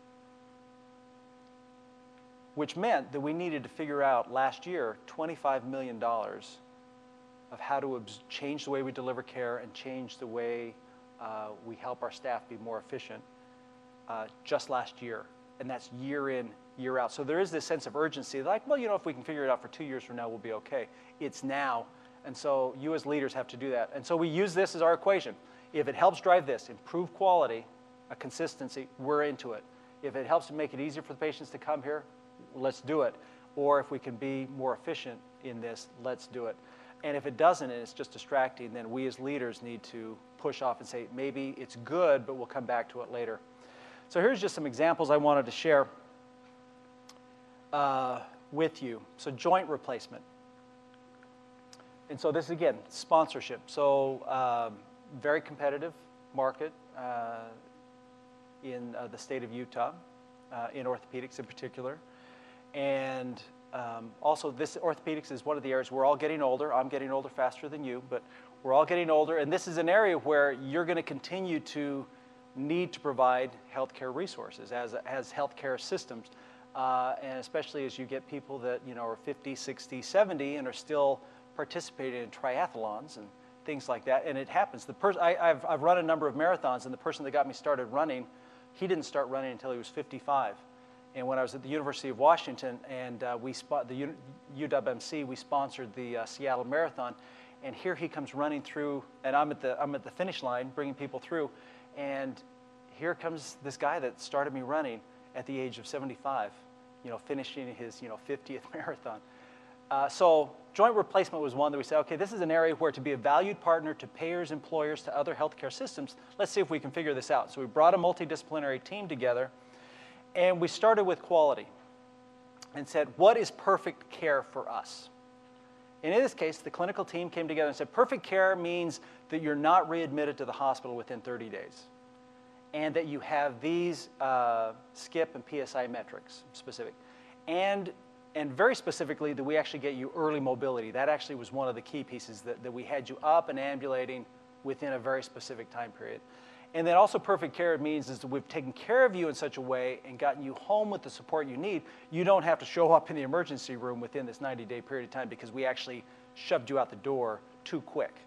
which meant that we needed to figure out last year twenty-five million dollars of how to change the way we deliver care and change the way uh, we help our staff be more efficient uh, just last year. And that's year in, year out. So there is this sense of urgency, like, well, you know, if we can figure it out for two years from now, we'll be okay. It's now. And so you as leaders have to do that. And so we use this as our equation. If it helps drive this, improve quality, a consistency, we're into it. If it helps to make it easier for the patients to come here, let's do it. Or if we can be more efficient in this, let's do it. And if it doesn't and it's just distracting, then we as leaders need to push off and say, maybe it's good, but we'll come back to it later. So here's just some examples I wanted to share uh, with you. So joint replacement. And so this, again, sponsorship. So um, very competitive market uh, in uh, the state of Utah, uh, in orthopedics in particular. And um, also this orthopedics is one of the areas we're all getting older. I'm getting older faster than you, but we're all getting older. And this is an area where you're going to continue to need to provide healthcare resources as, as healthcare systems. Uh, and especially as you get people that, you know, are fifty, sixty, seventy and are still participating in triathlons and things like that. And it happens. The person I, I've, I've run a number of marathons, and the person that got me started running, he didn't start running until he was fifty-five. And when I was at the University of Washington, and uh, we spot the U W M C, we sponsored the uh, Seattle Marathon, and here he comes running through, and I'm at the I'm at the finish line, bringing people through, and here comes this guy that started me running at the age of seventy-five, you know, finishing his you know fiftieth marathon. Uh, so joint replacement was one that we said, okay, this is an area where to be a valued partner to payers, employers, to other healthcare systems, let's see if we can figure this out. So we brought a multidisciplinary team together, and we started with quality and said, what is perfect care for us? And in this case, the clinical team came together and said, perfect care means that you're not readmitted to the hospital within thirty days, and that you have these uh, skip and P S I metrics specific. And And very specifically, that we actually get you early mobility. That actually was one of the key pieces, that, that we had you up and ambulating within a very specific time period. And then also perfect care means is that we've taken care of you in such a way and gotten you home with the support you need. You don't have to show up in the emergency room within this ninety-day period of time because we actually shoved you out the door too quick.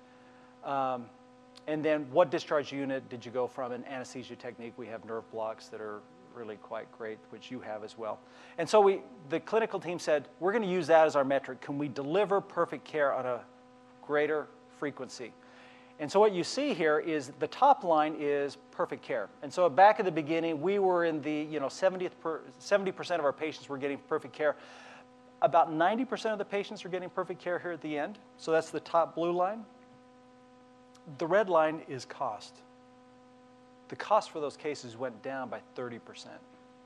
Um, and then what discharge unit did you go from? An anesthesia technique, we have nerve blocks that are really quite great, which you have as well. And so we, the clinical team said, we're going to use that as our metric. Can we deliver perfect care on a greater frequency? And so what you see here is the top line is perfect care. And so back at the beginning, we were in the, you know, seventieth per, seventy percent of our patients were getting perfect care. About ninety percent of the patients are getting perfect care here at the end. So that's the top blue line. The red line is cost. The cost for those cases went down by thirty percent,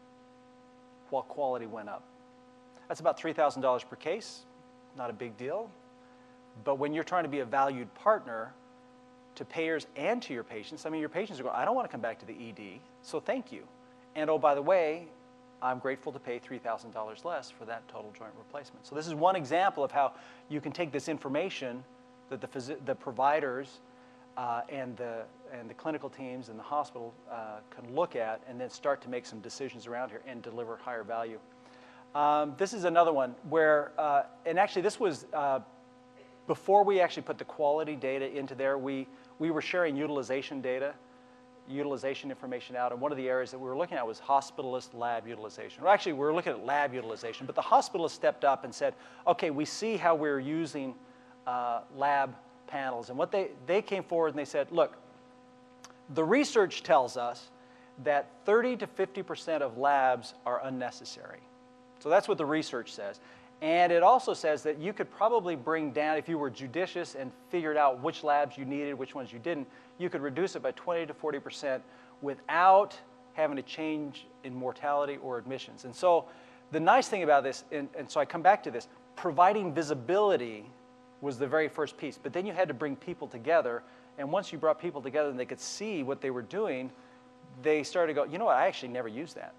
while quality went up. That's about three thousand dollars per case, not a big deal. But when you're trying to be a valued partner to payers and to your patients, I mean, your patients are going, I don't want to come back to the E D, so thank you. And oh, by the way, I'm grateful to pay three thousand dollars less for that total joint replacement. So this is one example of how you can take this information that the, phys the providers Uh, and, the, and the clinical teams and the hospital uh, can look at and then start to make some decisions around here and deliver higher value. Um, this is another one where, uh, and actually this was, uh, before we actually put the quality data into there, we, we were sharing utilization data, utilization information out, and one of the areas that we were looking at was hospitalist lab utilization. Well, actually, we were looking at lab utilization, but the hospitalist stepped up and said, okay, we see how we're using uh, lab panels. And what they, they came forward and they said, look, the research tells us that thirty to fifty percent of labs are unnecessary. So that's what the research says. And it also says that you could probably bring down, if you were judicious and figured out which labs you needed, which ones you didn't, you could reduce it by twenty to forty percent without having a change in mortality or admissions. And so the nice thing about this, and, and so I come back to this, providing visibility was the very first piece. But then you had to bring people together, and once you brought people together and they could see what they were doing, they started to go, you know what, I actually never used that.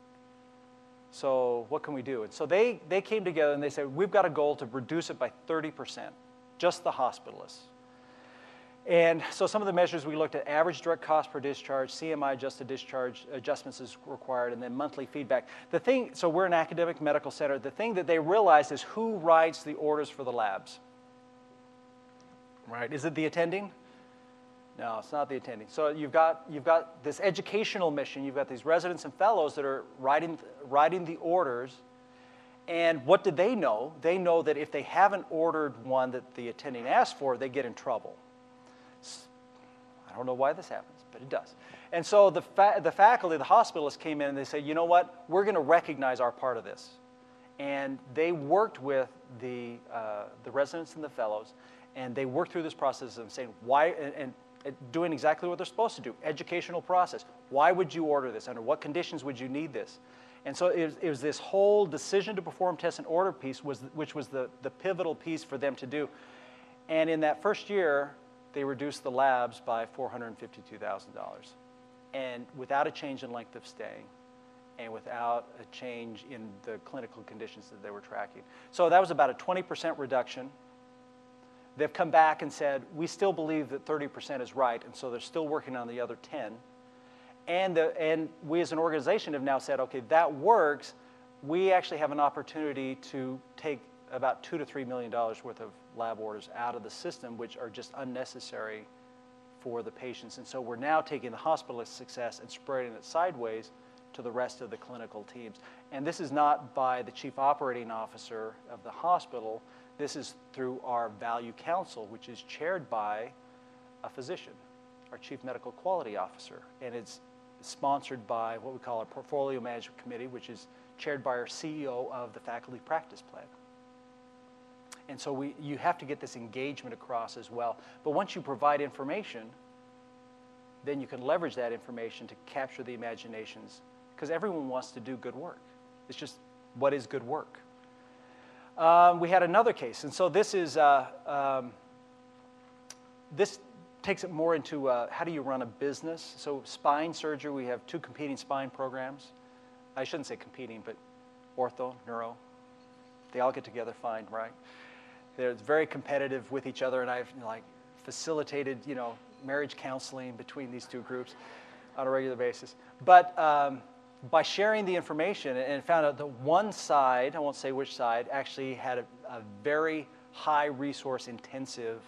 So what can we do? And so they, they came together and they said, we've got a goal to reduce it by thirty percent, just the hospitalists. And so some of the measures we looked at, average direct cost per discharge, C M I adjusted discharge adjustments is required, and then monthly feedback. The thing, so we're an academic medical center, the thing that they realized is who writes the orders for the labs? Right? Is it the attending? No, it's not the attending. So you've got, you've got this educational mission. You've got these residents and fellows that are writing, writing the orders, And what did they know? They know that if they haven't ordered one that the attending asked for, they get in trouble. I don't know why this happens, but it does. And so the, fa the faculty, the hospitalists came in and they said, you know what, we're going to recognize our part of this. And they worked with the, uh, the residents and the fellows, and they worked through this process of saying, why, and, and doing exactly what they're supposed to do, educational process. Why would you order this? Under what conditions would you need this? And so it was, it was this whole decision to perform tests and order piece, was, which was the, the pivotal piece for them to do. And in that first year, they reduced the labs by four hundred fifty-two thousand dollars. And without a change in length of stay, and without a change in the clinical conditions that they were tracking. So that was about a twenty percent reduction. They've come back and said, we still believe that thirty percent is right, and so they're still working on the other ten. And, the, and we as an organization have now said, okay, that works. We actually have an opportunity to take about two to three million dollars worth of lab orders out of the system, which are just unnecessary for the patients. And so we're now taking the hospitalist success and spreading it sideways to the rest of the clinical teams. And this is not by the chief operating officer of the hospital. This is through our value council, which is chaired by a physician, our chief medical quality officer. And it's sponsored by what we call our portfolio management committee, which is chaired by our C E O of the faculty practice plan. And so we, you have to get this engagement across as well. But once you provide information, then you can leverage that information to capture the imaginations, because everyone wants to do good work. It's just, what is good work? Um, we had another case, and so this is, uh, um, this takes it more into uh, how do you run a business. So spine surgery, we have two competing spine programs. I shouldn't say competing, but ortho, neuro, they all get together fine, right? They're very competitive with each other, and I've you know, like facilitated, you know, marriage counseling between these two groups on a regular basis. But um, by sharing the information, and found out that one side, I won't say which side, actually had a, a very high resource intensive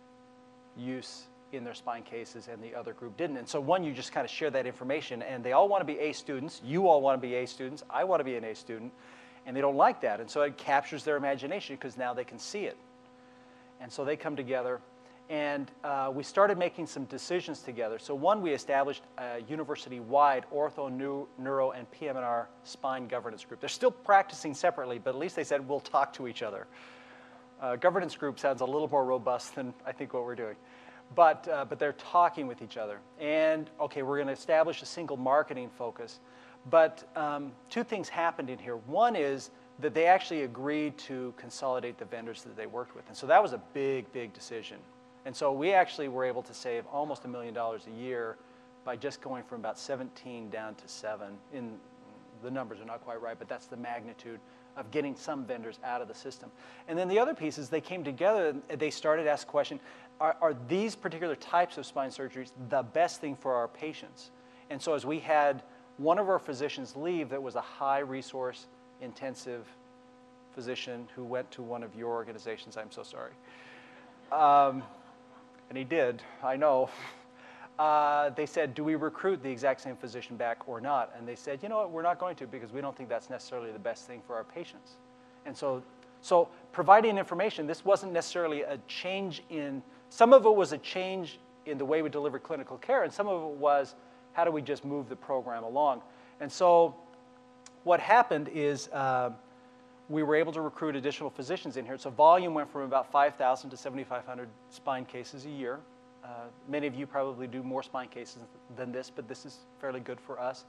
use in their spine cases, and the other group didn't. And so one, you just kind of share that information, and they all want to be A students. You all want to be A students. I want to be an A student. And they don't like that. And so it captures their imagination, because now they can see it. And so they come together. And uh, we started making some decisions together. So one, we established a university-wide ortho, neuro, and P M and R spine governance group. They're still practicing separately, but at least they said, we'll talk to each other. Uh, governance group sounds a little more robust than I think what we're doing. But, uh, but they're talking with each other. And, okay, we're going to establish a single marketing focus. But um, two things happened in here. One is that they actually agreed to consolidate the vendors that they worked with. And so that was a big, big decision. And so we actually were able to save almost a million dollars a year by just going from about seventeen down to seven. In, the numbers are not quite right, but that's the magnitude of getting some vendors out of the system. And then the other piece is they came together and they started to ask the question, are, are these particular types of spine surgeries the best thing for our patients? And so as we had one of our physicians leave that was a high resource intensive physician who went to one of your organizations, I'm so sorry. Um, and he did, I know. Uh, they said, do we recruit the exact same physician back or not? And they said, you know what, we're not going to, because we don't think that's necessarily the best thing for our patients. And so, so providing information, this wasn't necessarily a change in, some of it was a change in the way we deliver clinical care, and some of it was, how do we just move the program along? And so what happened is uh, we were able to recruit additional physicians in here. So volume went from about five thousand to seventy-five hundred spine cases a year. Uh, many of you probably do more spine cases than this, but this is fairly good for us.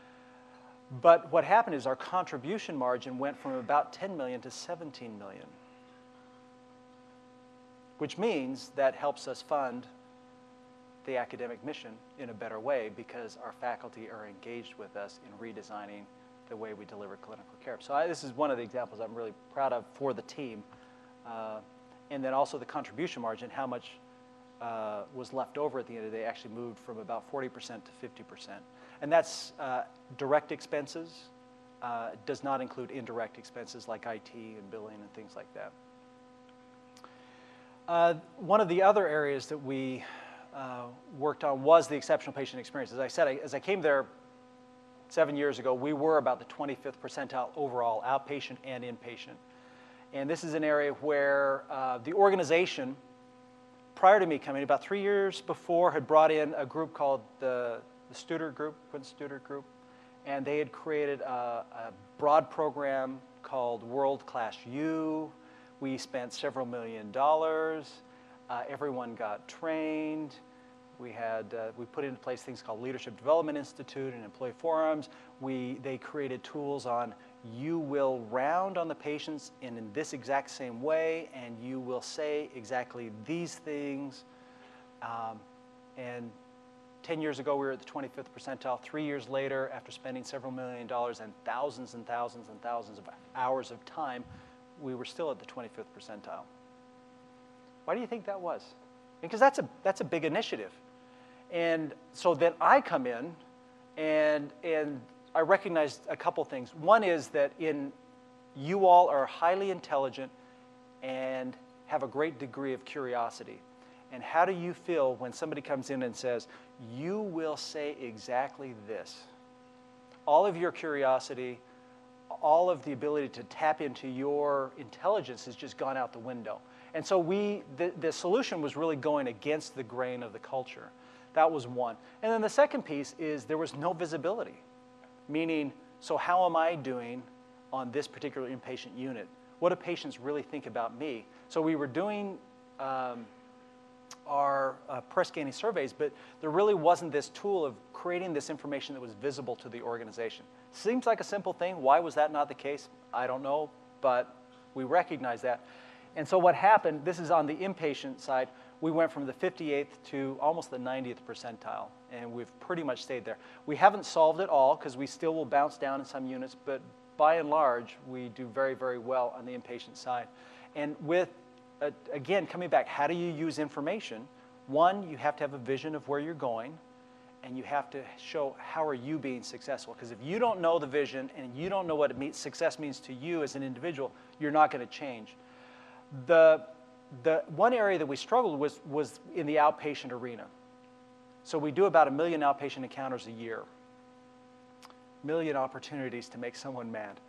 But what happened is our contribution margin went from about ten million to seventeen million, which means that helps us fund the academic mission in a better way, because our faculty are engaged with us in redesigning the way we deliver clinical care. So I, this is one of the examples I'm really proud of for the team. Uh, and then also the contribution margin, how much uh, was left over at the end of the day, actually moved from about forty percent to fifty percent. And that's uh, direct expenses. Uh, does not include indirect expenses like I T and billing and things like that. Uh, one of the other areas that we Uh, worked on was the exceptional patient experience. As I said, I, as I came there seven years ago, we were about the twenty-fifth percentile overall, outpatient and inpatient. And this is an area where uh, the organization, prior to me coming, about three years before, had brought in a group called the, the Studer Group, Quinn Studer Group, and they had created a, a broad program called World Class U. We spent several million dollars. Uh, everyone got trained. We had uh, we put into place things called Leadership Development Institute and employee forums. We they created tools on you will round on the patients in, in this exact same way, and you will say exactly these things. Um, and ten years ago, we were at the twenty-fifth percentile. Three years later, after spending several million dollars and thousands and thousands and thousands of hours of time, we were still at the twenty-fifth percentile. Why do you think that was? Because that's a, that's a big initiative. And so then I come in, and, and I recognized a couple things. One is that in you all are highly intelligent and have a great degree of curiosity. And how do you feel when somebody comes in and says, you will say exactly this? All of your curiosity, all of the ability to tap into your intelligence has just gone out the window. And so we, the, the solution was really going against the grain of the culture. That was one. And then the second piece is there was no visibility, meaning, so how am I doing on this particular inpatient unit? What do patients really think about me? So we were doing um, our uh, press gaining surveys, but there really wasn't this tool of creating this information that was visible to the organization. Seems like a simple thing. Why was that not the case? I don't know, but we recognize that. And so what happened, this is on the inpatient side, we went from the fifty-eighth to almost the ninetieth percentile, and we've pretty much stayed there. We haven't solved it all, because we still will bounce down in some units, but by and large, we do very, very well on the inpatient side. And with, uh, again, coming back, how do you use information? One, you have to have a vision of where you're going, and you have to show how are you being successful. Because if you don't know the vision and you don't know what it means, success means to you as an individual, you're not going to change. The, the one area that we struggled with was in the outpatient arena. So we do about a million outpatient encounters a year. Million opportunities to make someone mad.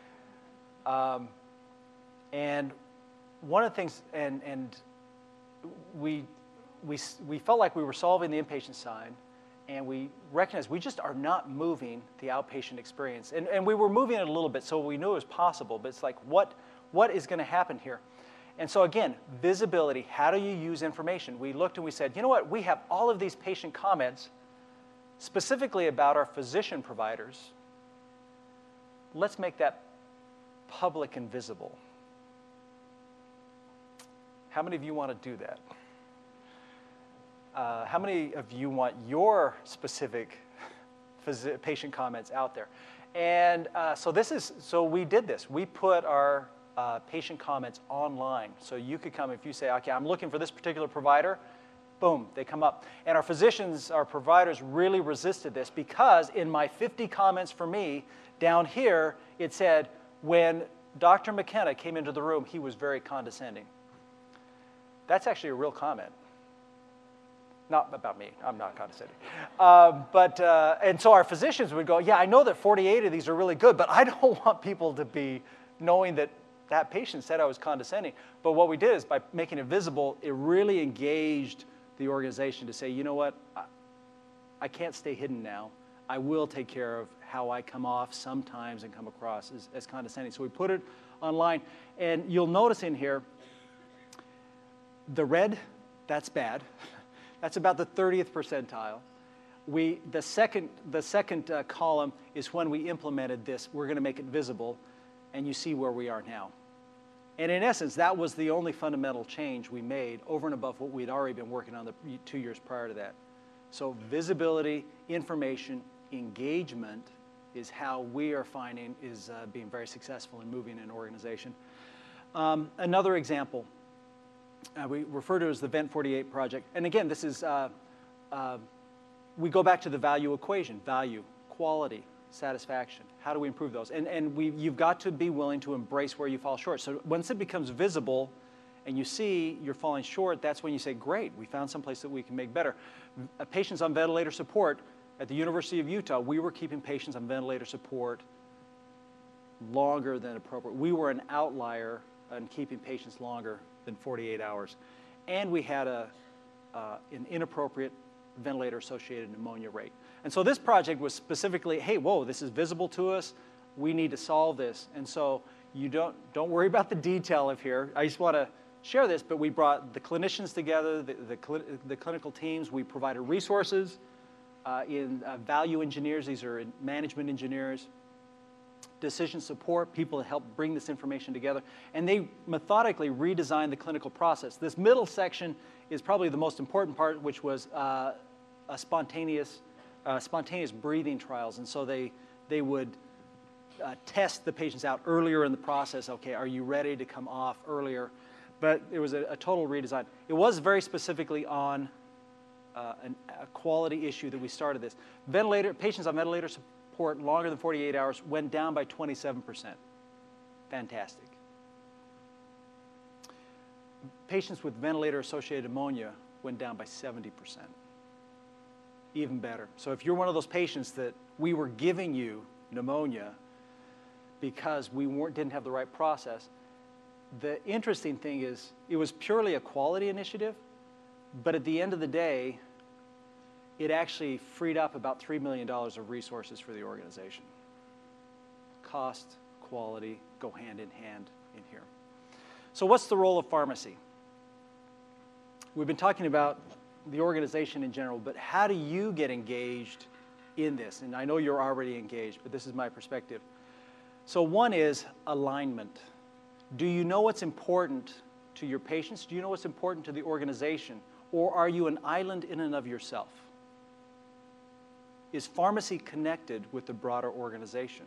Um, and one of the things, and, and we, we, we felt like we were solving the inpatient side, and we recognized we just are not moving the outpatient experience. And, and we were moving it a little bit, so we knew it was possible, but it's like, what, what is going to happen here? And so again, visibility, how do you use information? We looked and we said, you know what, we have all of these patient comments specifically about our physician providers. Let's make that public and visible. How many of you want to do that? Uh, how many of you want your specific patient comments out there? And uh, so this is, so we did this. We put our uh, patient comments online. So you could come if you say, okay, I'm looking for this particular provider, boom, they come up. And our physicians, our providers really resisted this because in my fifty comments for me, down here, it said, when Doctor McKenna came into the room, he was very condescending. That's actually a real comment. Not about me, I'm not condescending. Um, but, uh, and so our physicians would go, yeah, I know that forty-eight of these are really good, but I don't want people to be knowing that that patient said I was condescending. But what we did is by making it visible, it really engaged the organization to say, you know what, I, I can't stay hidden now. I will take care of how I come off sometimes and come across as, as condescending. So we put it online, and you'll notice in here, the red, that's bad. That's about the thirtieth percentile. We, the second, the second uh, column is when we implemented this. We're going to make it visible, and you see where we are now. And in essence, that was the only fundamental change we made over and above what we'd already been working on the two years prior to that. So visibility, information, engagement is how we are finding is uh, being very successful in moving an organization. Um, another example. Uh, we refer to it as the Vent forty-eight project. And again, this is, uh, uh, we go back to the value equation, value, quality, satisfaction. How do we improve those? And, and we, you've got to be willing to embrace where you fall short. So once it becomes visible and you see you're falling short, that's when you say, great, we found some place that we can make better. Uh, patients on ventilator support, At the University of Utah, we were keeping patients on ventilator support longer than appropriate. We were an outlier on keeping patients longer than forty-eight hours. And we had a, uh, an inappropriate ventilator-associated pneumonia rate. And so this project was specifically, hey, whoa, this is visible to us. We need to solve this. And so you don't, don't worry about the detail of here. I just want to share this, but we brought the clinicians together, the, the, cl the clinical teams. We provided resources uh, in uh, value engineers. These are management engineers, decision support, people that help bring this information together. And they methodically redesigned the clinical process. This middle section is probably the most important part, which was uh, a spontaneous, uh, spontaneous breathing trials. And so they, they would uh, test the patients out earlier in the process. Okay, are you ready to come off earlier? But it was a, a total redesign. It was very specifically on uh, an, a quality issue that we started this. Ventilator, patients on ventilator support longer than forty-eight hours went down by twenty-seven percent. Fantastic. Patients with ventilator-associated pneumonia went down by seventy percent. Even better. So if you're one of those patients that we were giving you pneumonia because we weren't, didn't have the right process, the interesting thing is it was purely a quality initiative, but at the end of the day, it actually freed up about three million dollars of resources for the organization. Cost, quality go hand in hand in here. So what's the role of pharmacy? We've been talking about the organization in general, but how do you get engaged in this? And I know you're already engaged, but this is my perspective. So one is alignment. Do you know what's important to your patients? Do you know what's important to the organization? Or are you an island in and of yourself? Is pharmacy connected with the broader organization?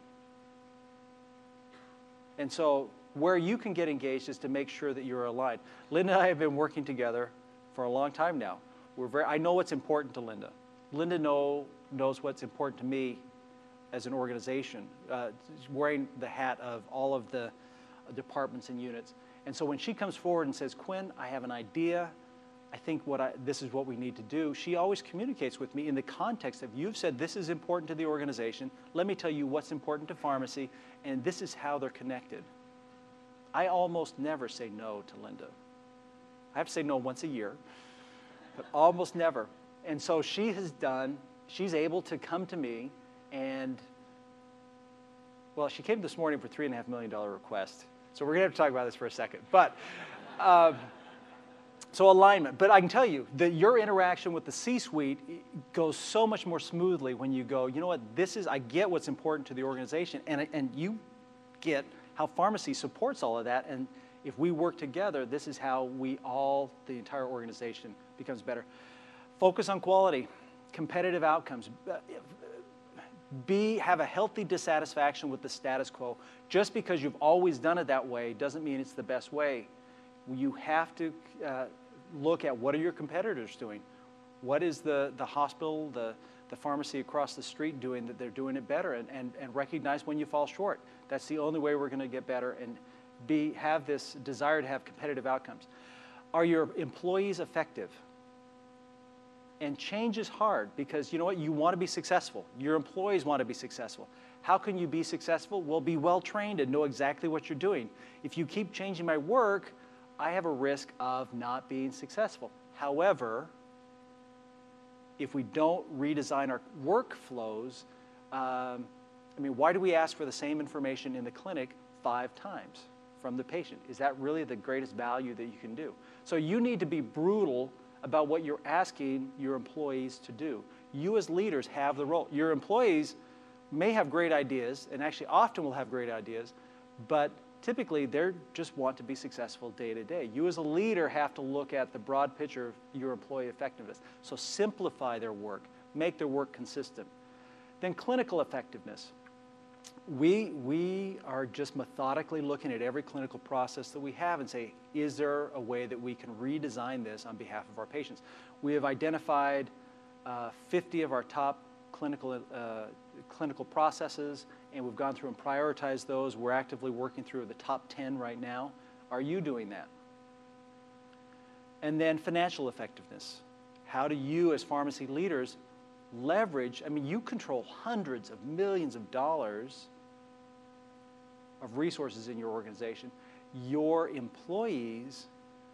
And so where you can get engaged is to make sure that you're aligned. Linda and I have been working together for a long time now. We're very, I know what's important to Linda. Linda know, knows what's important to me as an organization, uh, wearing the hat of all of the departments and units. And so when she comes forward and says, Quinn, I have an idea, I think what I, this is what we need to do, she always communicates with me in the context of, you've said this is important to the organization, let me tell you what's important to pharmacy, and this is how they're connected. I almost never say no to Linda. I have to say no once a year, but almost never. And so she has done, she's able to come to me and, well, she came this morning for three and a half million dollar request. So we're gonna have to talk about this for a second. But, uh, so alignment. But I can tell you that your interaction with the C-suite goes so much more smoothly when you go, you know what, this is, I get what's important to the organization, and, and you get how pharmacy supports all of that, and if we work together, this is how we all, the entire organization, becomes better. Focus on quality, competitive outcomes. Be, have a healthy dissatisfaction with the status quo. Just because you've always done it that way doesn't mean it's the best way. You have to uh, look at what are your competitors doing. What is the, the hospital, the, the pharmacy across the street doing that they're doing it better, and, and, and recognize when you fall short. That's the only way we're going to get better and be, have this desire to have competitive outcomes. Are your employees effective? And change is hard because, you know what, you want to be successful. Your employees want to be successful. How can you be successful? Well, be well-trained and know exactly what you're doing. If you keep changing my work, I have a risk of not being successful. However, if we don't redesign our workflows, um, I mean, why do we ask for the same information in the clinic five times from the patient? Is that really the greatest value that you can do? So you need to be brutal about what you're asking your employees to do. You as leaders have the role. Your employees may have great ideas, and actually often will have great ideas, but typically they just want to be successful day to day. You as a leader have to look at the broad picture of your employee effectiveness. So simplify their work, make their work consistent. Then clinical effectiveness. We, we are just methodically looking at every clinical process that we have and say, is there a way that we can redesign this on behalf of our patients? We have identified uh, fifty of our top clinical, uh, clinical processes, and we've gone through and prioritized those. We're actively working through the top ten right now. Are you doing that? And then financial effectiveness. How do you as pharmacy leaders leverage, I mean, you control hundreds of millions of dollars of resources in your organization. Your employees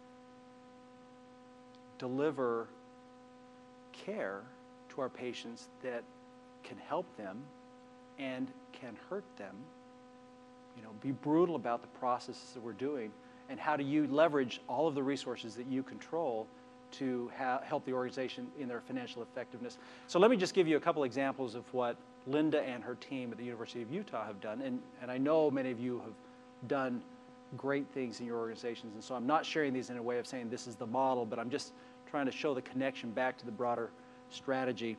deliver care to our patients that can help them and can hurt them. You know, be brutal about the processes that we're doing, and how do you leverage all of the resources that you control to ha help the organization in their financial effectiveness. So let me just give you a couple examples of what Linda and her team at the University of Utah have done, and, and I know many of you have done great things in your organizations, and so I'm not sharing these in a way of saying this is the model, but I'm just trying to show the connection back to the broader strategy.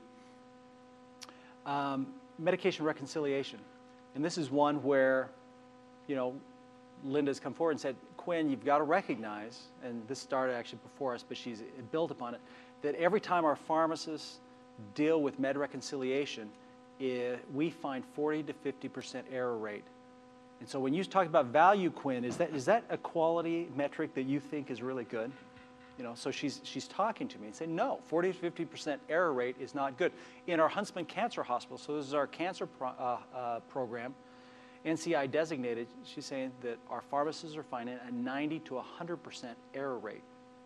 Um, medication reconciliation, and this is one where, you know, Linda's come forward and said, Quinn, you've got to recognize, and this started actually before us, but she's built upon it, that every time our pharmacists deal with med reconciliation, it, we find forty to fifty percent error rate. And so when you talk about value, Quinn, is that, is that a quality metric that you think is really good? You know, so she's, she's talking to me and saying, no, forty to fifty percent error rate is not good. In our Huntsman Cancer Hospital, so this is our cancer pro, uh, uh, program, N C I designated, she's saying that our pharmacists are finding a ninety to one hundred percent error rate.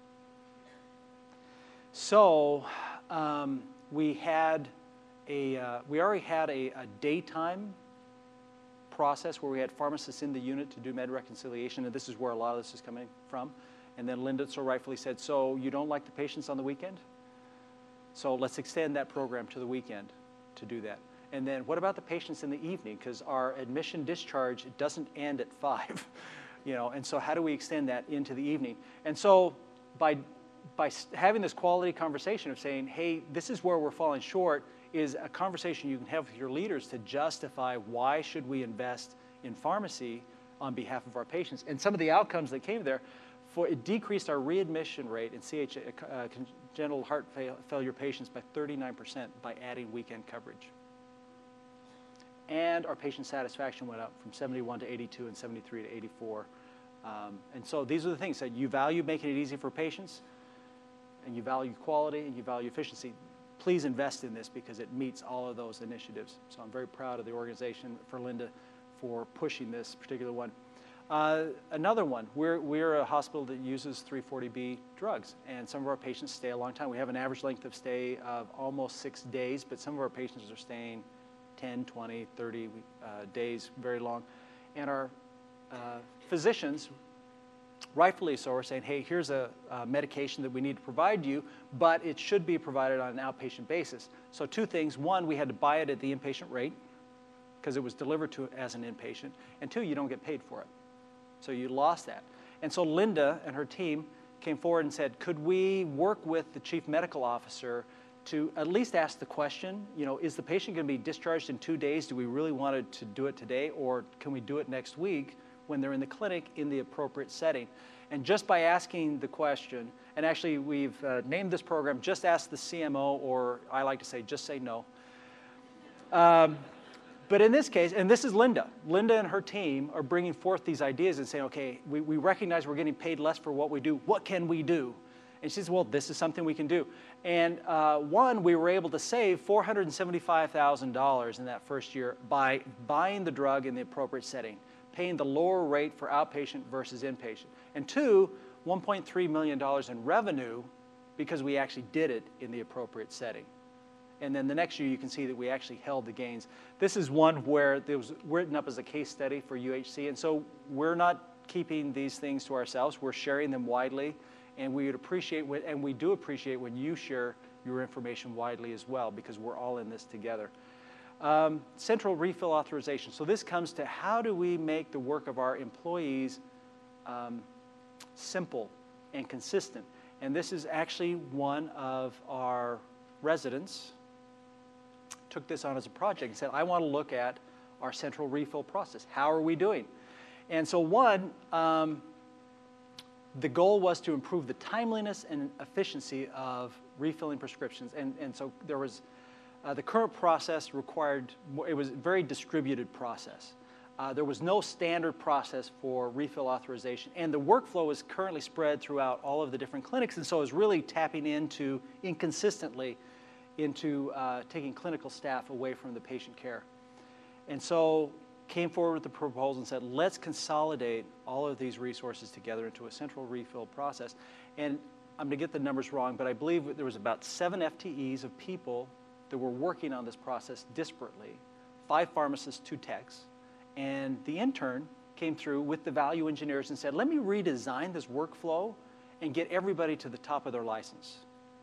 So um, we had a, uh, we already had a, a daytime process where we had pharmacists in the unit to do med reconciliation, and this is where a lot of this is coming from. And then Linda so rightfully said, so you don't like the patients on the weekend? So let's extend that program to the weekend to do that. And then what about the patients in the evening? Because our admission discharge, it doesn't end at five, you know, and so how do we extend that into the evening? And so by, by having this quality conversation of saying, hey, this is where we're falling short, is a conversation you can have with your leaders to justify why should we invest in pharmacy on behalf of our patients. And some of the outcomes that came there, for it decreased our readmission rate in C H A, uh, congenital heart fail, failure patients by thirty-nine percent by adding weekend coverage. And our patient satisfaction went up from seventy-one to eighty-two and seventy-three to eighty-four. Um, and so these are the things that you value making it easy for patients, and you value quality, and you value efficiency. Please invest in this because it meets all of those initiatives. So I'm very proud of the organization, for Linda, for pushing this particular one. Uh, another one, we're, we're a hospital that uses three forty B drugs, and some of our patients stay a long time. We have an average length of stay of almost six days, but some of our patients are staying ten, twenty, thirty uh, days, very long. And our uh, physicians, rightfully so, are saying, hey, here's a, a medication that we need to provide you, but it should be provided on an outpatient basis. So two things. One, we had to buy it at the inpatient rate because it was delivered to as an inpatient. And two, you don't get paid for it. So you lost that. And so Linda and her team came forward and said, could we work with the chief medical officer to at least ask the question, you know, is the patient going to be discharged in two days? Do we really want to do it today, or can we do it next week when they're in the clinic in the appropriate setting? And just by asking the question, and actually we've uh, named this program, Just Ask the C M O, or I like to say, just say no. Um, but in this case, and this is Linda, Linda and her team are bringing forth these ideas and saying, okay, we, we recognize we're getting paid less for what we do. What can we do? And she says, well, this is something we can do. And uh, one, we were able to save four hundred seventy-five thousand dollars in that first year by buying the drug in the appropriate setting, paying the lower rate for outpatient versus inpatient. And two, one point three million dollars in revenue because we actually did it in the appropriate setting. And then the next year, you can see that we actually held the gains. This is one where it was written up as a case study for U H C. And so we're not keeping these things to ourselves. We're sharing them widely. And we would appreciate, when, and we do appreciate when you share your information widely as well, because we're all in this together. Um, central refill authorization. So this comes to how do we make the work of our employees um, simple and consistent. And this is actually one of our residents took this on as a project and said, I want to look at our central refill process. How are we doing? And so one, um, the goal was to improve the timeliness and efficiency of refilling prescriptions. And, and so there was, uh, the current process required, it was a very distributed process. Uh, there was no standard process for refill authorization. And the workflow is currently spread throughout all of the different clinics. And so it was really tapping into inconsistently into uh, taking clinical staff away from the patient care. And so came forward with the proposal and said, let's consolidate all of these resources together into a central refill process. And I'm going to get the numbers wrong, but I believe there was about seven F T Es of people that were working on this process disparately, five pharmacists, two techs, and the intern came through with the value engineers and said, let me redesign this workflow and get everybody to the top of their license,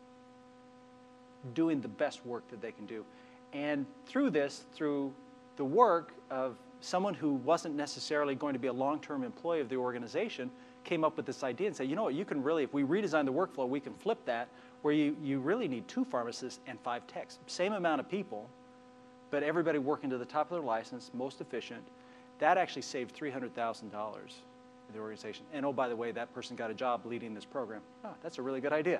doing the best work that they can do. And through this, through the work of someone who wasn't necessarily going to be a long-term employee of the organization, came up with this idea and said, you know what, you can really, if we redesign the workflow, we can flip that where you, you really need two pharmacists and five techs. Same amount of people, but everybody working to the top of their license, most efficient. That actually saved three hundred thousand dollars in the organization. And oh, by the way, that person got a job leading this program. Oh, that's a really good idea.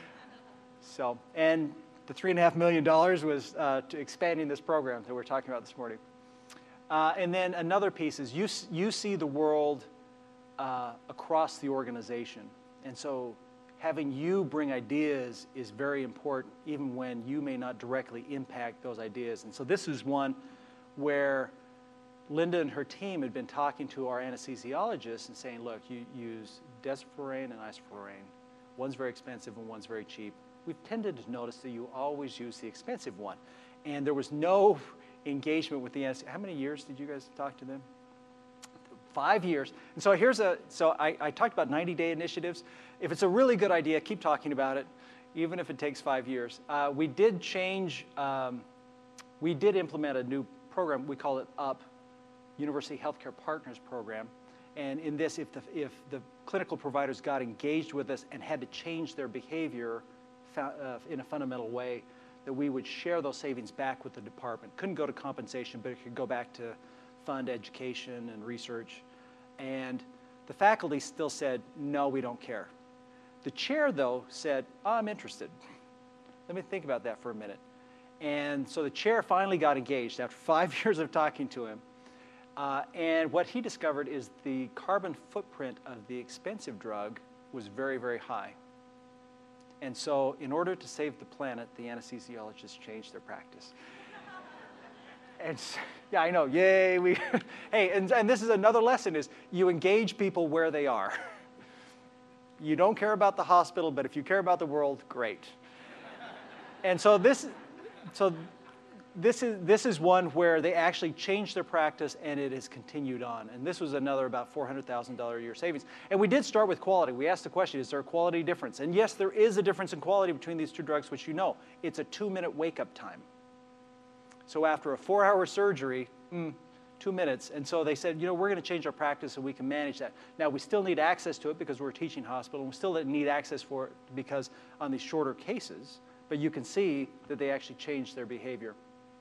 So, and the three and a half million dollars was uh, to expanding this program that we're talking about this morning. Uh, and then another piece is you, you see the world uh, across the organization. And so having you bring ideas is very important, even when you may not directly impact those ideas. And so this is one where Linda and her team had been talking to our anesthesiologists and saying, look, you use desflurane and isoflurane. One's very expensive and one's very cheap. We've tended to notice that you always use the expensive one. And there was no engagement with the anesthesiologist. How many years did you guys talk to them? Five years. And so here's a, so I, I talked about ninety day initiatives. If it's a really good idea, keep talking about it, even if it takes five years. Uh, we did change, um, we did implement a new program. We call it UP, University Healthcare Partners Program. And in this, if the, if the clinical providers got engaged with us and had to change their behavior uh, in a fundamental way, that we would share those savings back with the department. Couldn't go to compensation, but it could go back to fund education and research. And the faculty still said, no, we don't care. The chair, though, said, oh, I'm interested. Let me think about that for a minute. And so the chair finally got engaged after five years of talking to him. Uh, and what he discovered is the carbon footprint of the expensive drug was very, very high. And so in order to save the planet, the anesthesiologists changed their practice. And yeah, I know, yay. We, hey, and, and this is another lesson is you engage people where they are. You don't care about the hospital, but if you care about the world, great. And so this, so this is, this is one where they actually changed their practice and it has continued on. And this was another about four hundred thousand dollars a year savings. And we did start with quality. We asked the question, is there a quality difference? And yes, there is a difference in quality between these two drugs, which you know. It's a two minute wake up time. So after a four hour surgery, mm, two minutes. And so they said, you know, we're going to change our practice so we can manage that. Now, we still need access to it because we're a teaching hospital. And we still need access for it because on these shorter cases. But you can see that they actually changed their behavior.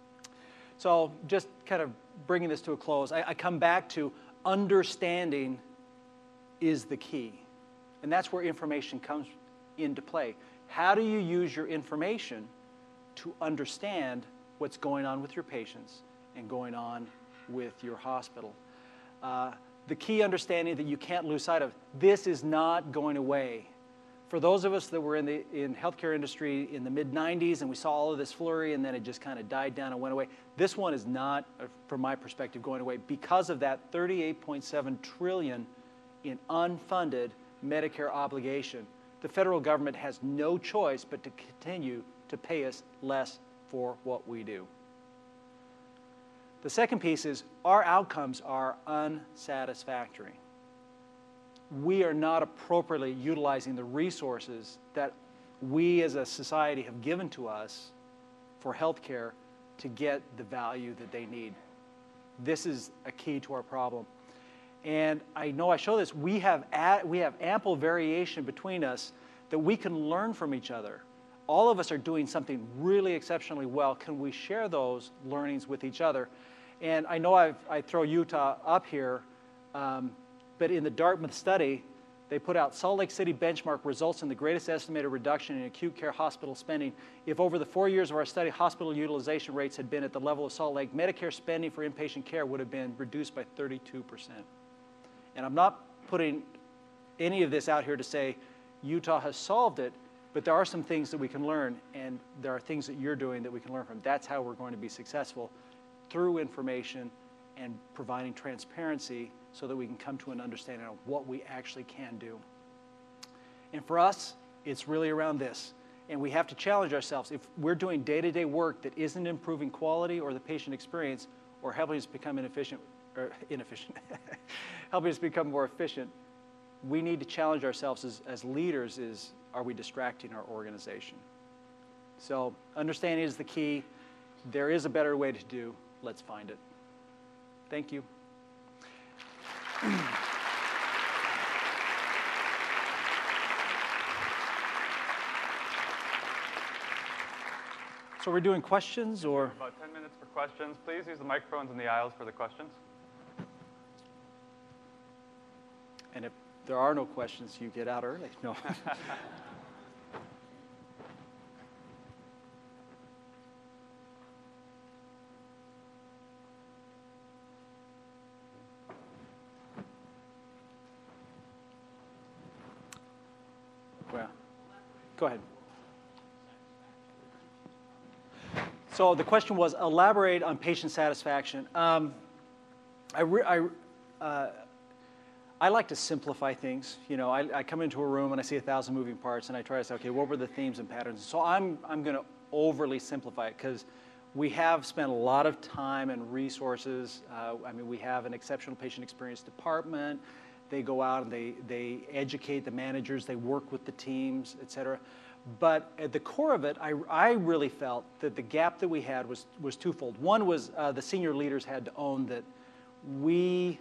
So just kind of bringing this to a close, I, I come back to understanding is the key. And that's where information comes into play. How do you use your information to understand what's going on with your patients and going on with your hospital? Uh, the key understanding that you can't lose sight of, this is not going away. For those of us that were in the in healthcare industry in the mid nineties and we saw all of this flurry and then it just kind of died down and went away, this one is not, uh, from my perspective, going away because of that thirty-eight point seven trillion dollars in unfunded Medicare obligation. The federal government has no choice but to continue to pay us less for what we do. The second piece is our outcomes are unsatisfactory. We are not appropriately utilizing the resources that we as a society have given to us for healthcare to get the value that they need. This is a key to our problem. And I know I show this, we have, ad, we have ample variation between us that we can learn from each other. All of us are doing something really exceptionally well. Can we share those learnings with each other? And I know I've, I throw Utah up here, um, but in the Dartmouth study, they put out Salt Lake City benchmark results in the greatest estimated reduction in acute care hospital spending. If over the four years of our study, hospital utilization rates had been at the level of Salt Lake, Medicare spending for inpatient care would have been reduced by thirty-two percent. And I'm not putting any of this out here to say Utah has solved it. But there are some things that we can learn, and there are things that you're doing that we can learn from. That's how we're going to be successful, through information and providing transparency so that we can come to an understanding of what we actually can do. And for us, it's really around this. And we have to challenge ourselves. If we're doing day-to-day work that isn't improving quality or the patient experience or helping us become inefficient, or inefficient, helping us become more efficient, we need to challenge ourselves as, as leaders is, are we distracting our organization? So understanding is the key. There is a better way to do. Let's find it. Thank you. So we're doing questions, or? About ten minutes for questions. Please use the microphones in the aisles for the questions. And if there are no questions, you get out early. No. Well, go ahead. So the question was, elaborate on patient satisfaction. Um, I, re I, uh, I like to simplify things. You know, I, I come into a room and I see a thousand moving parts, and I try to say, okay, what were the themes and patterns? So I'm, I'm going to overly simplify it, because we have spent a lot of time and resources. Uh, I mean, we have an exceptional patient experience department. They go out and they, they educate the managers. They work with the teams, et cetera. But at the core of it, I, I really felt that the gap that we had was, was twofold. One was uh, the senior leaders had to own that we,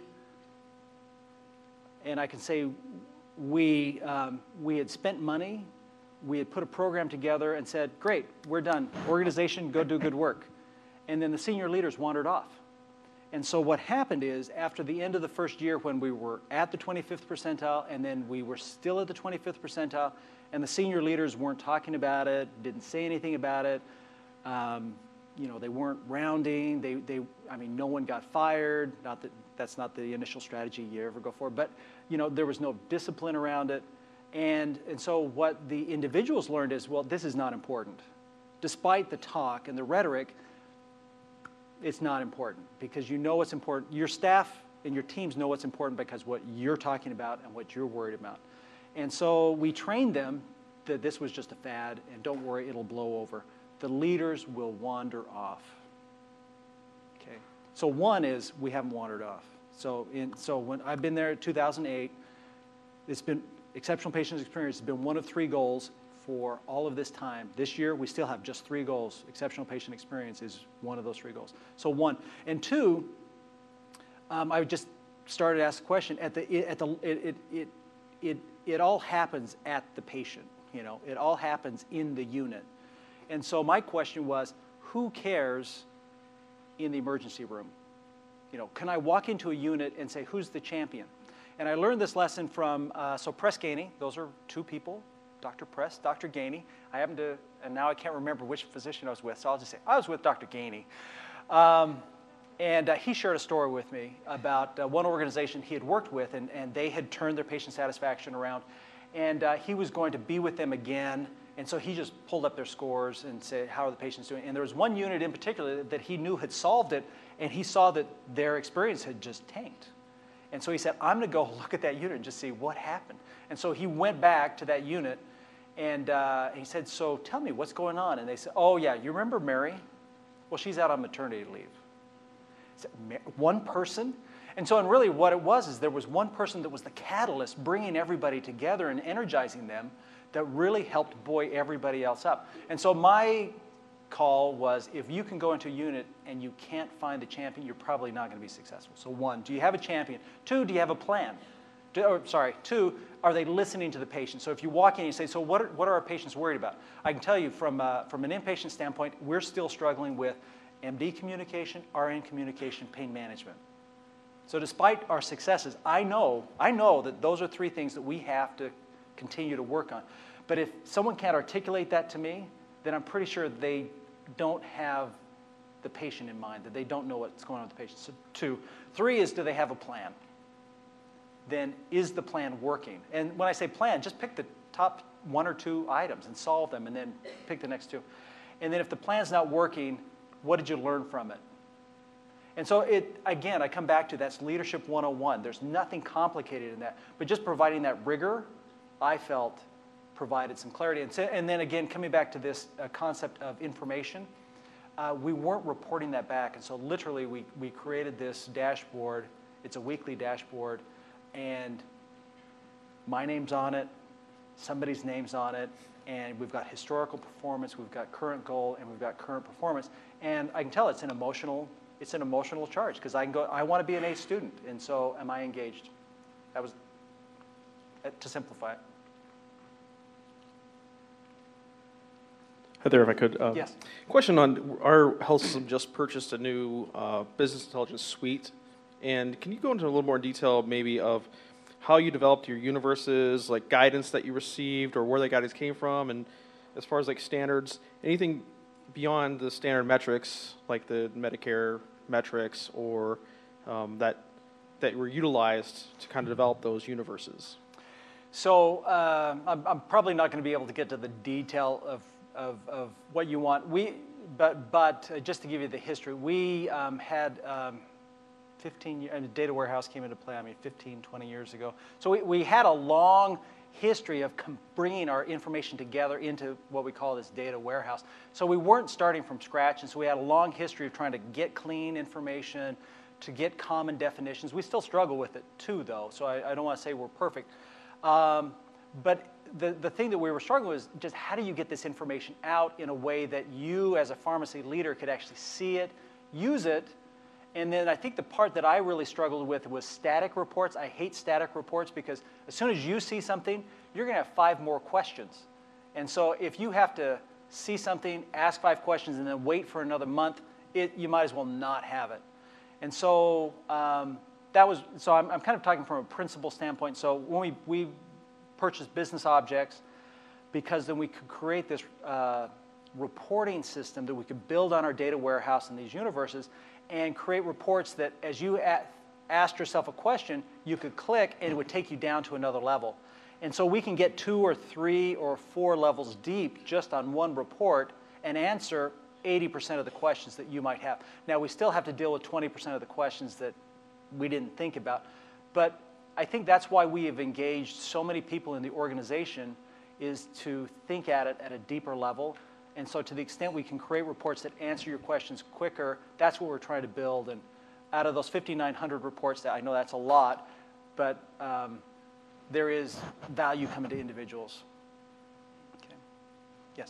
and I can say we, um, we had spent money, we had put a program together and said, great, we're done. Organization, go do good work. And then the senior leaders wandered off. And so what happened is, after the end of the first year, when we were at the twenty-fifth percentile, and then we were still at the twenty-fifth percentile, and the senior leaders weren't talking about it, didn't say anything about it, um, you know, they weren't rounding, they, they, I mean, no one got fired, not that that's not the initial strategy you ever go for, but, you know, there was no discipline around it. And, and so what the individuals learned is, well, this is not important. Despite the talk and the rhetoric, it's not important, because you know what's important. Your staff and your teams know what's important because what you're talking about and what you're worried about. And so we trained them that this was just a fad, and don't worry, it'll blow over. The leaders will wander off. Okay. So one is, we haven't wandered off. So in so when I've been there in two thousand eight, it's been exceptional patient experience has been one of three goals for all of this time. This year, we still have just three goals. Exceptional patient experience is one of those three goals. So one. And two, um, I just started to ask the question, at the, at the, it, it, it, it, it all happens at the patient, you know, it all happens in the unit. And so my question was, who cares in the emergency room? You know, can I walk into a unit and say, who's the champion? And I learned this lesson from, uh, so Press Ganey, those are two people, Doctor Press, Doctor Ganey. I happen to, and now I can't remember which physician I was with, so I'll just say, I was with Doctor Ganey. Um, and uh, he shared a story with me about uh, one organization he had worked with, and, and they had turned their patient satisfaction around. And uh, he was going to be with them again, and so he just pulled up their scores and said, how are the patients doing? And there was one unit in particular that he knew had solved it, and he saw that their experience had just tanked. And so he said, I'm going to go look at that unit and just see what happened. And so he went back to that unit, and uh, he said, so tell me, what's going on? And they said, oh, yeah, you remember Mary? Well, she's out on maternity leave. He said, one person? And so and really what it was is there was one person that was the catalyst, bringing everybody together and energizing them, that really helped buoy everybody else up. And so my call was, if you can go into a unit and you can't find a champion, you're probably not going to be successful. So one, do you have a champion? Two, do you have a plan? Do, or, sorry, two, are they listening to the patient? So if you walk in and you say, so what are, what are our patients worried about? I can tell you from, uh, from an inpatient standpoint, we're still struggling with M D communication, R N communication, pain management. So despite our successes, I know, I know that those are three things that we have to continue to work on. But if someone can't articulate that to me, then I'm pretty sure they don't have the patient in mind, that they don't know what's going on with the patient. So two. Three is, do they have a plan? then is the plan working? And when I say plan, just pick the top one or two items and solve them, and then pick the next two. And then if the plan's not working, what did you learn from it? And so it, again, I come back to that's leadership one oh one. There's nothing complicated in that, but just providing that rigor, I felt provided some clarity. And, so, and then again, coming back to this uh, concept of information, uh, we weren't reporting that back. And so literally we, we created this dashboard. It's a weekly dashboard, and my name's on it, somebody's name's on it, and we've got historical performance, we've got current goal, and we've got current performance. And I can tell it's an emotional, it's an emotional charge, because I can go, I want to be an A student, and so am I engaged? That was, uh, to simplify it. Heather, if I could. Uh, Yes. Question on, our health system just purchased a new uh, business intelligence suite, and can you go into a little more detail maybe of how you developed your universes, like guidance that you received, or where that guidance came from, and as far as like standards, anything beyond the standard metrics, like the Medicare metrics, or um, that that were utilized to kind of develop those universes? So uh, I'm, I'm probably not going to be able to get to the detail of, of, of what you want. We, but but uh, just to give you the history, we um, had um, fifteen years, and data warehouse came into play, I mean, fifteen, twenty years ago. So we, we had a long history of com bringing our information together into what we call this data warehouse. So we weren't starting from scratch, and so we had a long history of trying to get clean information, to get common definitions. We still struggle with it too, though, so I, I don't want to say we're perfect. Um, but the, the thing that we were struggling with is just how do you get this information out in a way that you as a pharmacy leader could actually see it, use it. And then I think the part that I really struggled with was static reports. I hate static reports because as soon as you see something, you're going to have five more questions. And so if you have to see something, ask five questions, and then wait for another month, it, you might as well not have it. And so um, that was, so I'm, I'm kind of talking from a principle standpoint. So when we, we purchased Business Objects, because then we could create this uh, reporting system that we could build on our data warehouse in these universes and create reports that as you asked yourself a question, you could click and it would take you down to another level. And so we can get two or three or four levels deep just on one report and answer eighty percent of the questions that you might have. Now, we still have to deal with twenty percent of the questions that we didn't think about. But I think that's why we have engaged so many people in the organization, is to think at it at a deeper level. And so to the extent we can create reports that answer your questions quicker, that's what we're trying to build. And out of those fifty-nine hundred reports, that I know that's a lot, but um, there is value coming to individuals. Okay. Yes?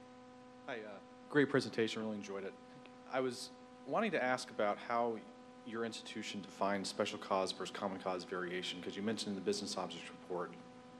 Hi, uh, great presentation, really enjoyed it. I was wanting to ask about how your institution defines special cause versus common cause variation, because you mentioned in the Business Objects report,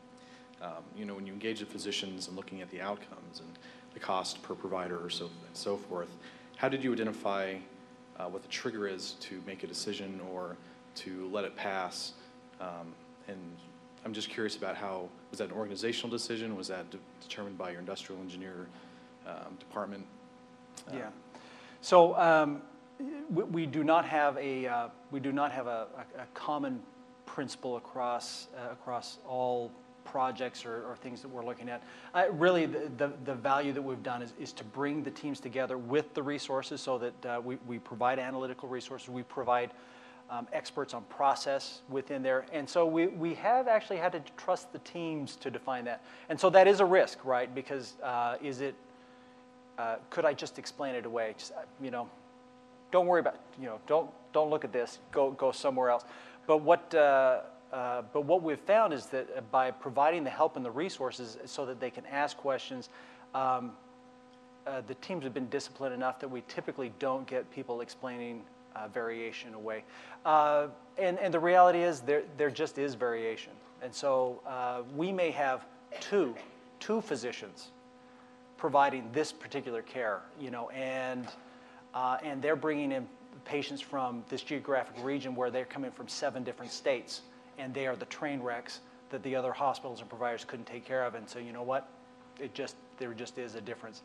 um, you know, when you engage the physicians and looking at the outcomes and the cost per provider or so, and so forth, how did you identify uh, what the trigger is to make a decision or to let it pass? Um, and I'm just curious about how, was that an organizational decision? Was that de determined by your industrial engineer um, department? Uh, Yeah. So um, we, we do not have a uh, we do not have a, a, a common principle across uh, across all projects or, or things that we're looking at. Uh, really, the, the, the value that we've done is, is to bring the teams together with the resources so that uh, we, we provide analytical resources, we provide um, experts on process within there. And so we, we have actually had to trust the teams to define that. And so that is a risk, right? Because uh, is it, uh, could I just explain it away? Just, you know, don't worry about, you know, don't, don't look at this, go, go somewhere else. But what, uh, Uh, but what we've found is that by providing the help and the resources so that they can ask questions, um, uh, the teams have been disciplined enough that we typically don't get people explaining uh, variation away. Uh, and, and the reality is there, there just is variation. And so uh, we may have two, two physicians providing this particular care, you know, and, uh, and they're bringing in patients from this geographic region where they're coming from seven different states. And they are the train wrecks that the other hospitals and providers couldn't take care of. And so you know what? It just, there just is a difference.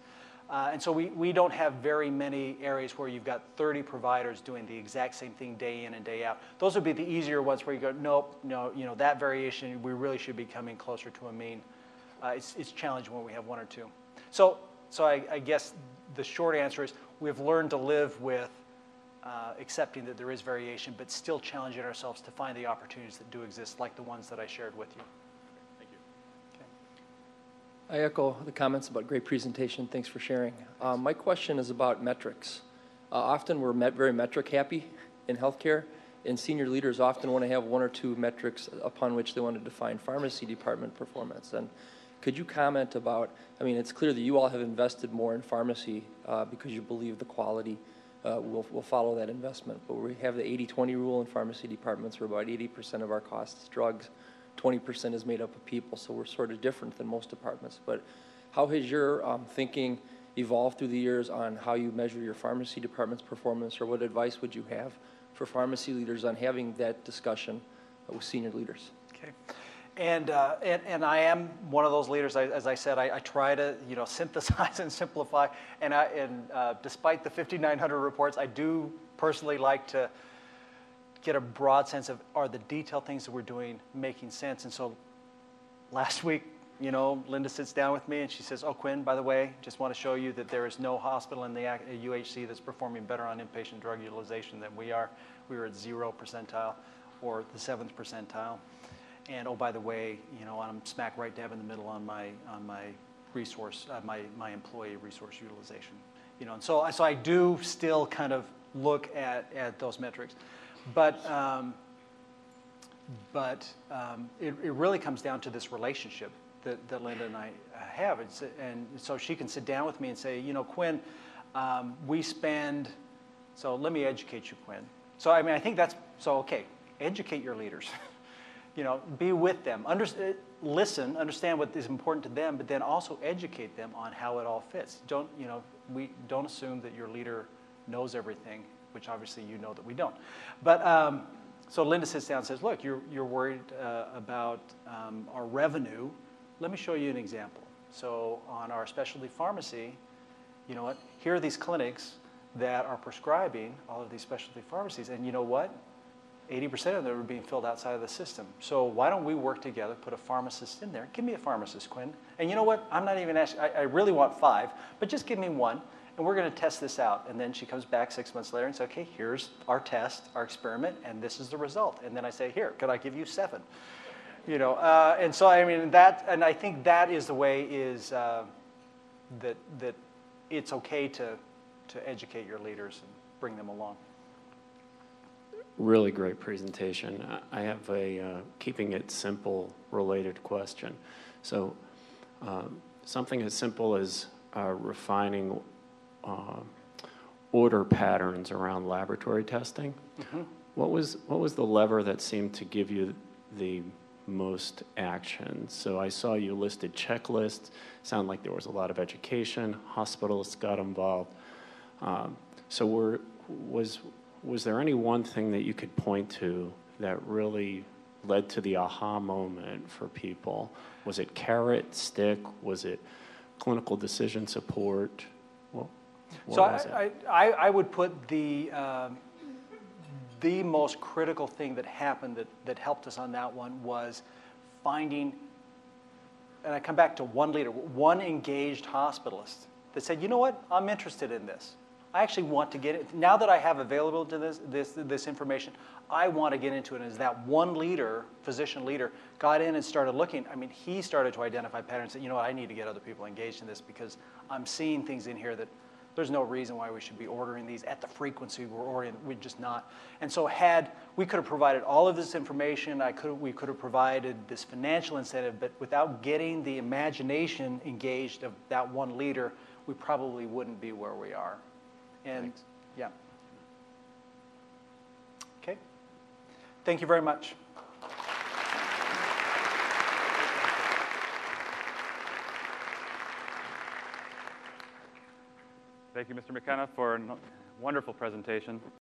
Uh, and so we, we don't have very many areas where you've got thirty providers doing the exact same thing day in and day out. Those would be the easier ones where you go, nope, no, you know, that variation, we really should be coming closer to a mean. Uh, it's, it's challenging when we have one or two. So, so I, I guess the short answer is we've learned to live with uh, accepting that there is variation, but still challenging ourselves to find the opportunities that do exist, like the ones that I shared with you. Thank you. Okay. I echo the comments about great presentation. Thanks for sharing. Um, my question is about metrics. Uh, often we're met very metric happy in healthcare, and senior leaders often want to have one or two metrics upon which they want to define pharmacy department performance. And could you comment about, I mean, it's clear that you all have invested more in pharmacy uh, because you believe the quality uh, will, will follow that investment. But we have the eighty twenty rule in pharmacy departments where about eighty percent of our costs is drugs, twenty percent is made up of people, so we're sort of different than most departments. But how has your um, thinking evolved through the years on how you measure your pharmacy department's performance, or what advice would you have for pharmacy leaders on having that discussion with senior leaders? Okay. And, uh, and, and I am one of those leaders, I, as I said, I, I try to, you know, synthesize and simplify, and, I, and uh, despite the fifty-nine hundred reports, I do personally like to get a broad sense of, are the detailed things that we're doing making sense? And so last week, you know, Linda sits down with me and she says, oh, Quinn, by the way, just want to show you that there is no hospital in the U H C that's performing better on inpatient drug utilization than we are. We were at zero percentile or the seventh percentile. And oh, by the way, you know, I'm smack right dab in the middle on my on my resource, uh, my my employee resource utilization. You know, and so so I do still kind of look at at those metrics, but um, but um, it it really comes down to this relationship that, that Linda and I have, it's, and so she can sit down with me and say, you know, Quinn, um, we spend. So let me educate you, Quinn. So I mean, I think that's so okay. Educate your leaders. You know, be with them, Under, listen, understand what is important to them, but then also educate them on how it all fits. Don't, you know, we don't assume that your leader knows everything, which obviously you know that we don't. But um, so Linda sits down and says, look, you're, you're worried uh, about um, our revenue. Let me show you an example. So on our specialty pharmacy, you know what, here are these clinics that are prescribing all of these specialty pharmacies, and you know what? eighty percent of them are being filled outside of the system. So why don't we work together, put a pharmacist in there? Give me a pharmacist, Quinn. And you know what? I'm not even asking, I, I really want five, but just give me one, and we're going to test this out. And then she comes back six months later and says, okay, here's our test, our experiment, and this is the result. And then I say, here, could I give you seven? You know, uh, and so I mean, that, and I think that is the way is uh, that, that it's okay to, to educate your leaders and bring them along. Really great presentation. I have a uh, keeping it simple related question. So um, something as simple as uh, refining uh, order patterns around laboratory testing. Mm-hmm. What was what was the lever that seemed to give you the most action? So I saw you listed checklists. Sound like there was a lot of education. Hospitalists got involved. Um, so were was Was there any one thing that you could point to that really led to the aha moment for people? Was it carrot, stick? Was it clinical decision support? Well, what so was I, it? I, I would put the, um, the most critical thing that happened that, that helped us on that one was finding, and I come back to one leader, one engaged hospitalist that said, you know what, I'm interested in this. I actually want to get it. Now that I have available to this, this, this information, I want to get into it. And as that one leader, physician leader, got in and started looking, I mean, he started to identify patterns that, you know what, I need to get other people engaged in this because I'm seeing things in here that there's no reason why we should be ordering these at the frequency we're ordering. We're just not. And so had, we could have provided all of this information, I could, we could have provided this financial incentive, but without getting the imagination engaged of that one leader, we probably wouldn't be where we are. And Thanks. Yeah. Okay. Thank you very much. Thank you, Mister McKenna, for a wonderful presentation.